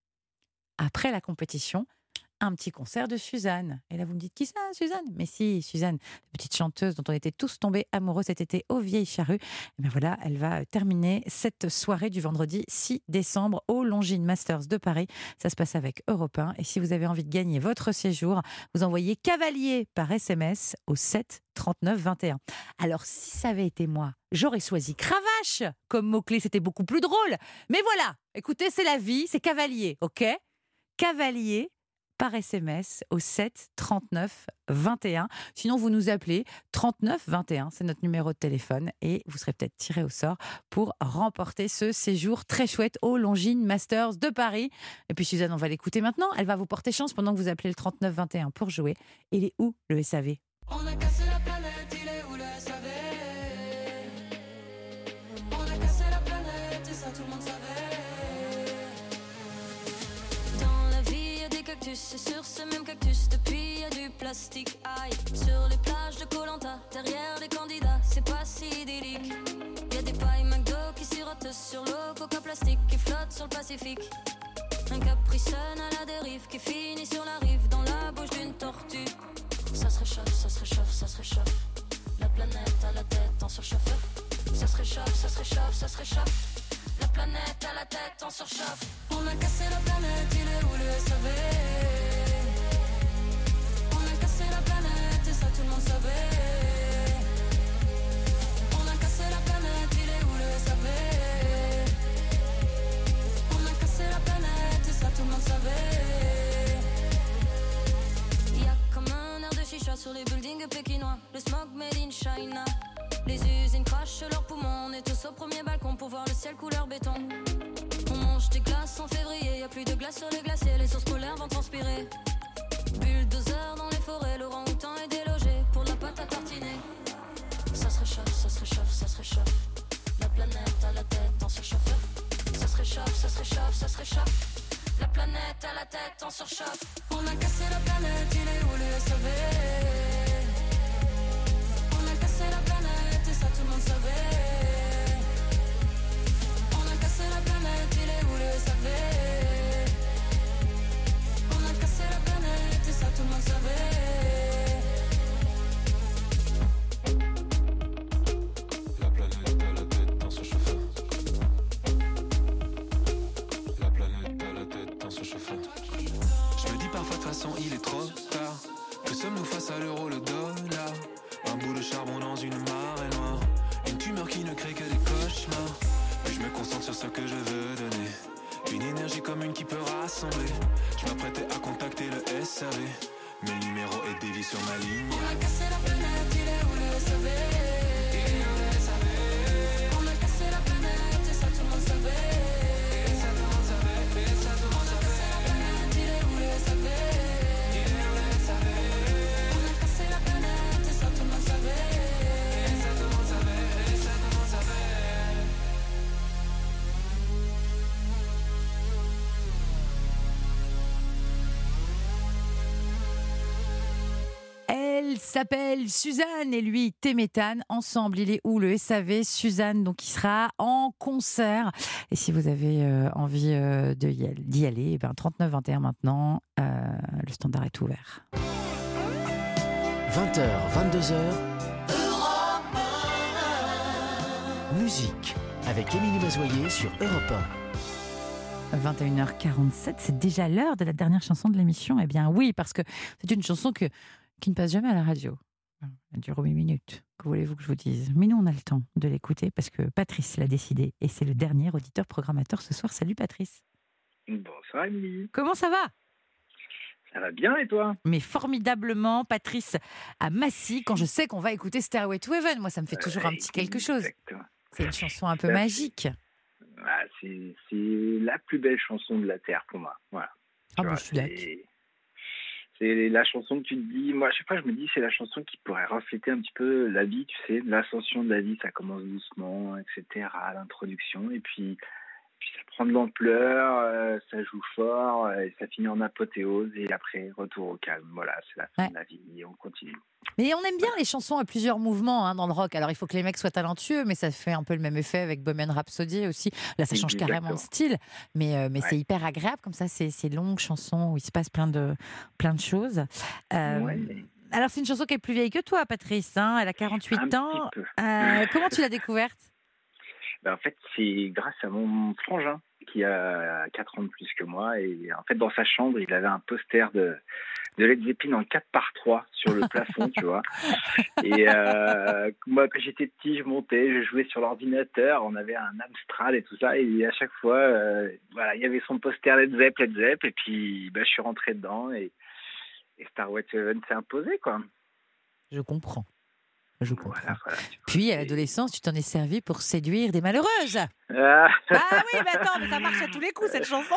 après la compétition, un petit concert de Suzanne. Et là, vous me dites, qui ça, Suzanne ? Mais si, Suzanne, petite chanteuse dont on était tous tombés amoureux cet été aux Vieilles Charrues. Et bien voilà, elle va terminer cette soirée du vendredi 6 décembre au Longines Masters de Paris. Ça se passe avec Europe 1. Et si vous avez envie de gagner votre séjour, vous envoyez cavalier par SMS au 7 39 21. Alors, si ça avait été moi, j'aurais choisi cravache comme mot-clé. C'était beaucoup plus drôle. Mais voilà, écoutez, c'est la vie, c'est cavalier, ok ? Cavalier par SMS au 7 39 21. Sinon, vous nous appelez 39 21, c'est notre numéro de téléphone et vous serez peut-être tiré au sort pour remporter ce séjour très chouette au Longines Masters de Paris. Et puis Suzanne, on va l'écouter maintenant. Elle va vous porter chance pendant que vous appelez le 39 21 pour jouer. Il est où le SAV ? On a cassé la planète, il est où le SAV ? On a cassé la planète et ça tout le monde savait. C'est sur ce même cactus, depuis y a du plastique. Aïe, sur les plages de Koh-Lanta, derrière les candidats, c'est pas si idyllique. Y a des pailles McDo qui sirotent sur l'eau, coca plastique qui flotte sur le Pacifique. Un Capri Sun à la dérive qui finit sur la rive dans la bouche d'une tortue. Ça se réchauffe, ça se réchauffe, ça se réchauffe. La planète à la tête en surchauffe. Ça se réchauffe, ça se réchauffe, ça se réchauffe. La planète à la tête en surchauffe. On a cassé la planète, il est où le SAV ? On a cassé la planète et ça tout le monde savait. On a cassé la planète, il est où le SAV ? On a cassé la planète et ça tout le monde savait. Y'a comme un air de chicha sur les buildings pékinois. Le smog made in China. Les usines crachent leurs poumons, on est tous au premier balcon pour voir le ciel couleur béton. On mange des glaces en février, y'a plus de glace sur les glaciers, les sources polaires vont transpirer. Bulldozer dans les forêts, l'orang-outan est délogé pour la pâte à tartiner. Ça se réchauffe, ça se réchauffe, ça se réchauffe. La planète à la tête en surchauffe. Ça se réchauffe, ça se réchauffe, ça se réchauffe. La planète à la tête en surchauffe. On a cassé la planète, il est où le SAV ? La planète et ça tout le monde savait. On a cassé la planète, il est où le SAV ? On a cassé la planète et ça tout le monde savait. La planète à la tête en surchauffant. La planète à la tête en surchauffant. Je me dis parfois de toute façon il est trop tard. Que sommes-nous face à l'euro, le dollar? Un bout de charbon dans une marée noire. Une tumeur qui ne crée que des cauchemars. Puis je me concentre sur ce que je veux donner. Une énergie commune qui peut rassembler. Je m'apprêtais à contacter le SAV. Mais le numéro est dévié sur ma ligne. On a cassé la planète, il est où le SAV? Il est où le SAV? On a cassé la planète et ça tout le monde savait. Et ça tout le monde savait, et ça tout le monde savait. On a cassé la planète, il est où le SAV? Il est où le SAV? On a cassé la planète et ça tout le monde savait. Et ça tout le monde savait, et ça tout le monde savait. Elle Elle s'appelle Suzanne et lui Téméthane. Ensemble, il est où le SAV Suzanne, donc il sera en concert. Et si vous avez envie d'y aller, 39-21 maintenant, le standard est ouvert. 20h, 22h. Musique avec Émilie Mazoyer sur Europe 1. 21h47, c'est déjà l'heure de la dernière chanson de l'émission. Eh bien oui, parce que c'est une chanson qui ne passe jamais à la radio. Elle dure 8 minutes. Que voulez-vous que je vous dise? Mais nous, on a le temps de l'écouter parce que Patrice l'a décidé. Et c'est le dernier auditeur-programmateur ce soir. Salut Patrice. Bonsoir Émilie. Comment ça va? Ça va bien et toi? Mais formidablement, Patrice, à Massy, quand je sais qu'on va écouter Stairway to Heaven. Moi, ça me fait toujours un petit quelque chose. Exactement. C'est une chanson un peu magique. Ah, c'est la plus belle chanson de la Terre pour moi. Voilà. Je suis d'accord. C'est la chanson que tu te dis, moi, à chaque fois, je me dis, c'est la chanson qui pourrait refléter un petit peu la vie, tu sais, l'ascension de la vie, ça commence doucement, etc., l'introduction, et puis ça prend de l'ampleur, ça joue fort, et ça finit en apothéose, et après, retour au calme. Voilà, c'est la fin de la vie, et on continue. Mais on aime bien les chansons à plusieurs mouvements dans le rock. Alors, il faut que les mecs soient talentueux, mais ça fait un peu le même effet avec Bohemian Rhapsody aussi. Là, ça change carrément de style, mais c'est hyper agréable comme ça, ces longues chansons où il se passe plein de choses. Alors, c'est une chanson qui est plus vieille que toi, Patrice. Elle a 48 ans. Comment tu l'as découverte? En fait, c'est grâce à mon frangin qui a 4 ans de plus que moi. Et en fait, dans sa chambre, il avait un poster de Led Zeppelin en 4x3 sur le plafond, tu vois. Et moi, quand j'étais petit, je montais, je jouais sur l'ordinateur. On avait un Amstrad et tout ça. Et à chaque fois, il y avait son poster Led Zepp. Et puis, je suis rentré dedans. Et Stairway to Heaven s'est imposé, quoi. Je comprends. Voilà, puis, à l'adolescence, tu t'en es servi pour séduire des malheureuses. Ah oui, mais attends, mais ça marche à tous les coups, cette chanson.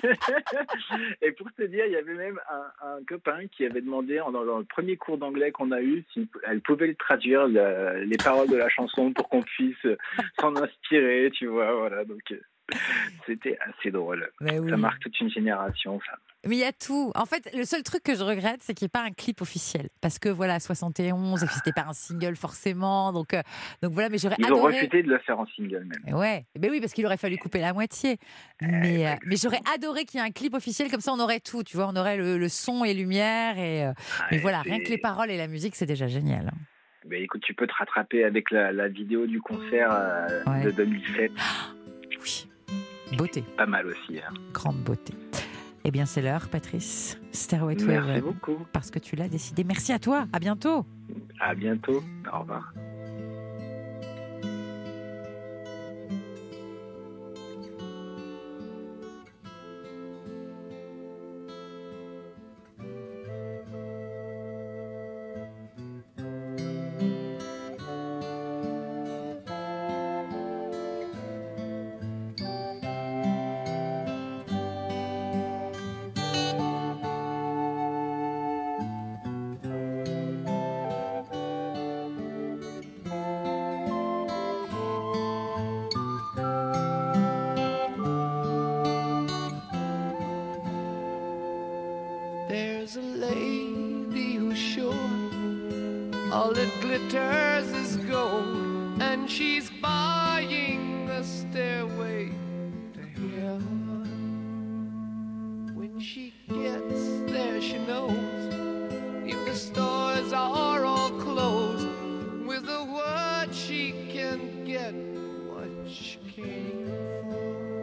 Et pour te dire, il y avait même un copain qui avait demandé, dans le premier cours d'anglais qu'on a eu, si elle pouvait le traduire, les paroles de la chanson, pour qu'on puisse s'en inspirer, tu vois, voilà. Donc, c'était assez drôle. Ça marque toute une génération, ça. Mais il y a tout. En fait, le seul truc que je regrette, c'est qu'il n'y ait pas un clip officiel. Parce que voilà, 71, et que c'était pas un single forcément. Donc voilà, mais j'aurais adoré. Ils ont refusé de le faire en single même. Ouais, mais oui, parce qu'il aurait fallu couper la moitié. Mais j'aurais adoré qu'il y ait un clip officiel, comme ça on aurait tout. Tu vois, on aurait le son et lumière. Mais voilà, rien que les paroles et la musique, c'est déjà génial. Écoute, tu peux te rattraper avec la vidéo du concert de 2007. Oui, beauté. Pas mal aussi. Grande beauté. Eh bien, c'est l'heure, Patrice. Stairway to Heaven. Merci beaucoup. Parce que tu l'as décidé. Merci à toi. À bientôt. À bientôt. Au revoir. There's a lady who's sure all that glitters is gold, and she's buying a stairway to heaven. When she gets there, she knows if the stores are all closed, with a word she can get what she came for.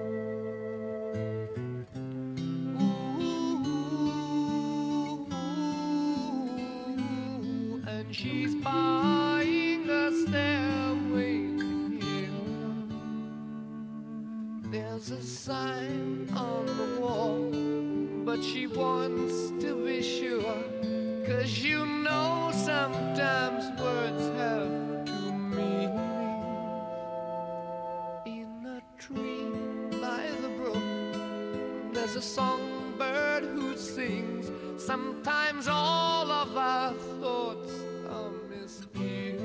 She's buying a stairway to heaven. There's a sign on the wall, but she wants to be sure, 'cause you know sometimes words have two meanings. In a tree by the brook, there's a songbird who sings. Sometimes all of our thoughts are misgiven.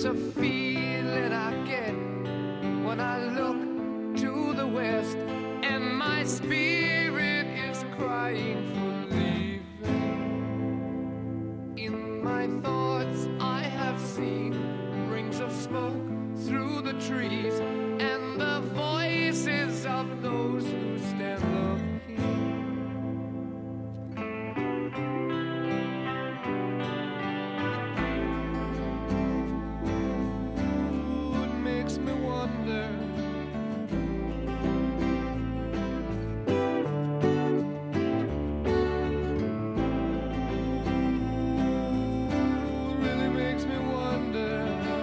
a feeling I get when I look to the west, and my spirit is crying for leaving. In my thoughts I have seen rings of smoke through the trees, and the voices of those who stand looking. It makes me wonder. Really makes me wonder.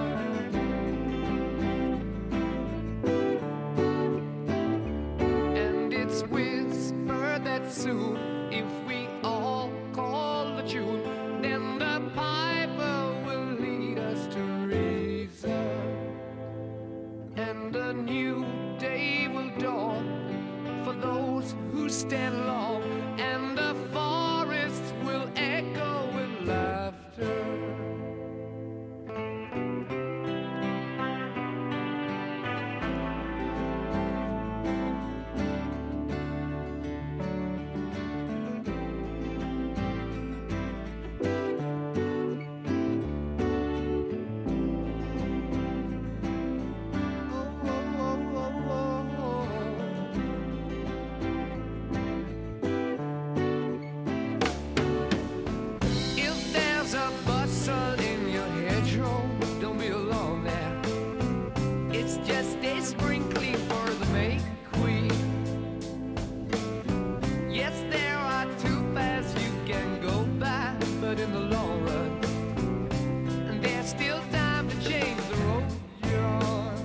And it's whispered that soon, if we all call the tune, then the piper will lead us to reason, and a new day will dawn for those who stand long, and the forests will echo with laughter. If there's a bustle in your hedgerow, don't be alone there. It's just a sprinkling for the May Queen. Yes, there are two paths you can go by, but in the long run, there's still time to change the road you're on.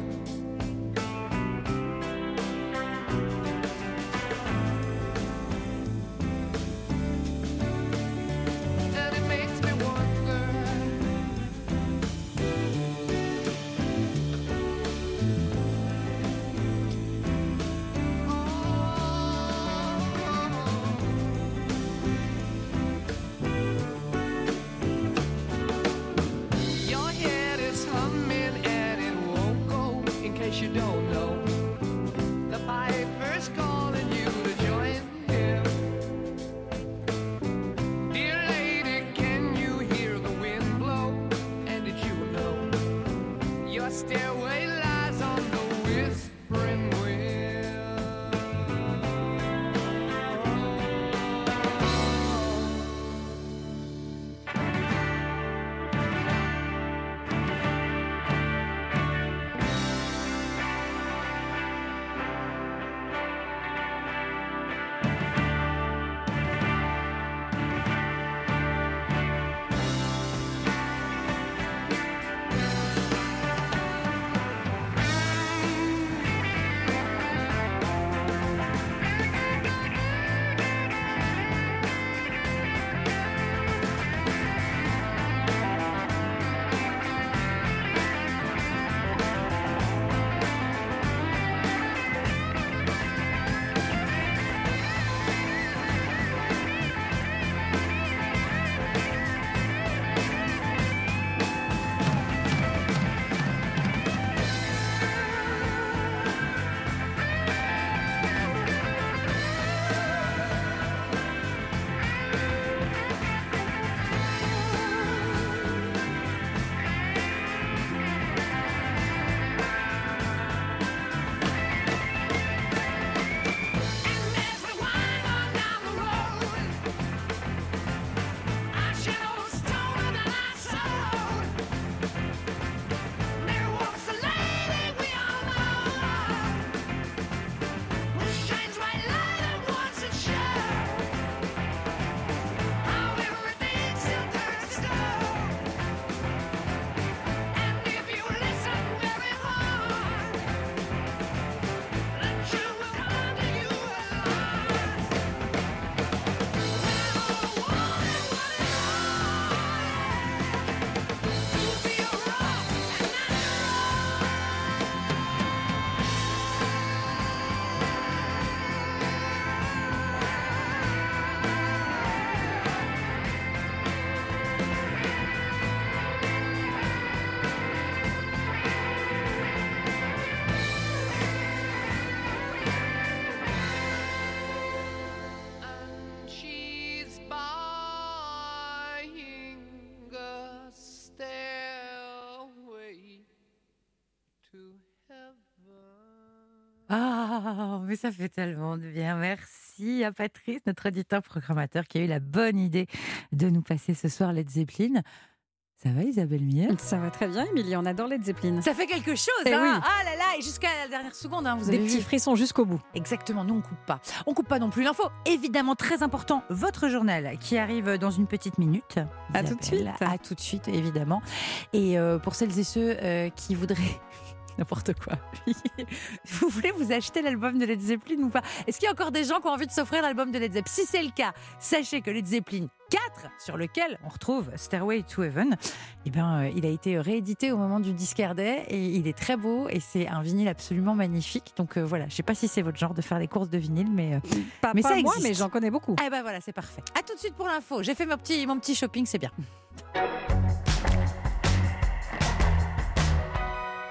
And it makes me wonder. Your head is humming and it won't go. In case you don't know, the piper's calling you to join him. Dear lady, can you hear the wind blow? And did you know your stairway lies on the whispering wind? Ah, mais ça fait tellement de bien. Merci à Patrice, notre auditeur programmateur, qui a eu la bonne idée de nous passer ce soir Led Zeppelin. Ça va, Isabelle Mire? Ça va très bien, Émilie, on adore Led Zeppelin. Ça fait quelque chose, oui. Ah là là, et jusqu'à la dernière seconde, vous avez des petits frissons jusqu'au bout. Exactement, nous on coupe pas. On coupe pas non plus l'info. Évidemment, très important, votre journal qui arrive dans une petite minute. À tout de suite. À tout de suite, évidemment. Et pour celles et ceux qui voudraient... N'importe quoi. Vous voulez vous acheter l'album de Led Zeppelin ou pas? Est-ce qu'il y a encore des gens qui ont envie de s'offrir l'album de Led Zeppelin? Si c'est le cas, sachez que Led Zeppelin 4, sur lequel on retrouve Stairway to Heaven, il a été réédité au moment du Discard Day et il est très beau et c'est un vinyle absolument magnifique. Donc voilà, je ne sais pas si c'est votre genre de faire des courses de vinyle, mais pas ça moi, existe. Mais j'en connais beaucoup. Eh ben voilà, c'est parfait. À tout de suite pour l'info. J'ai fait mon petit shopping, c'est bien.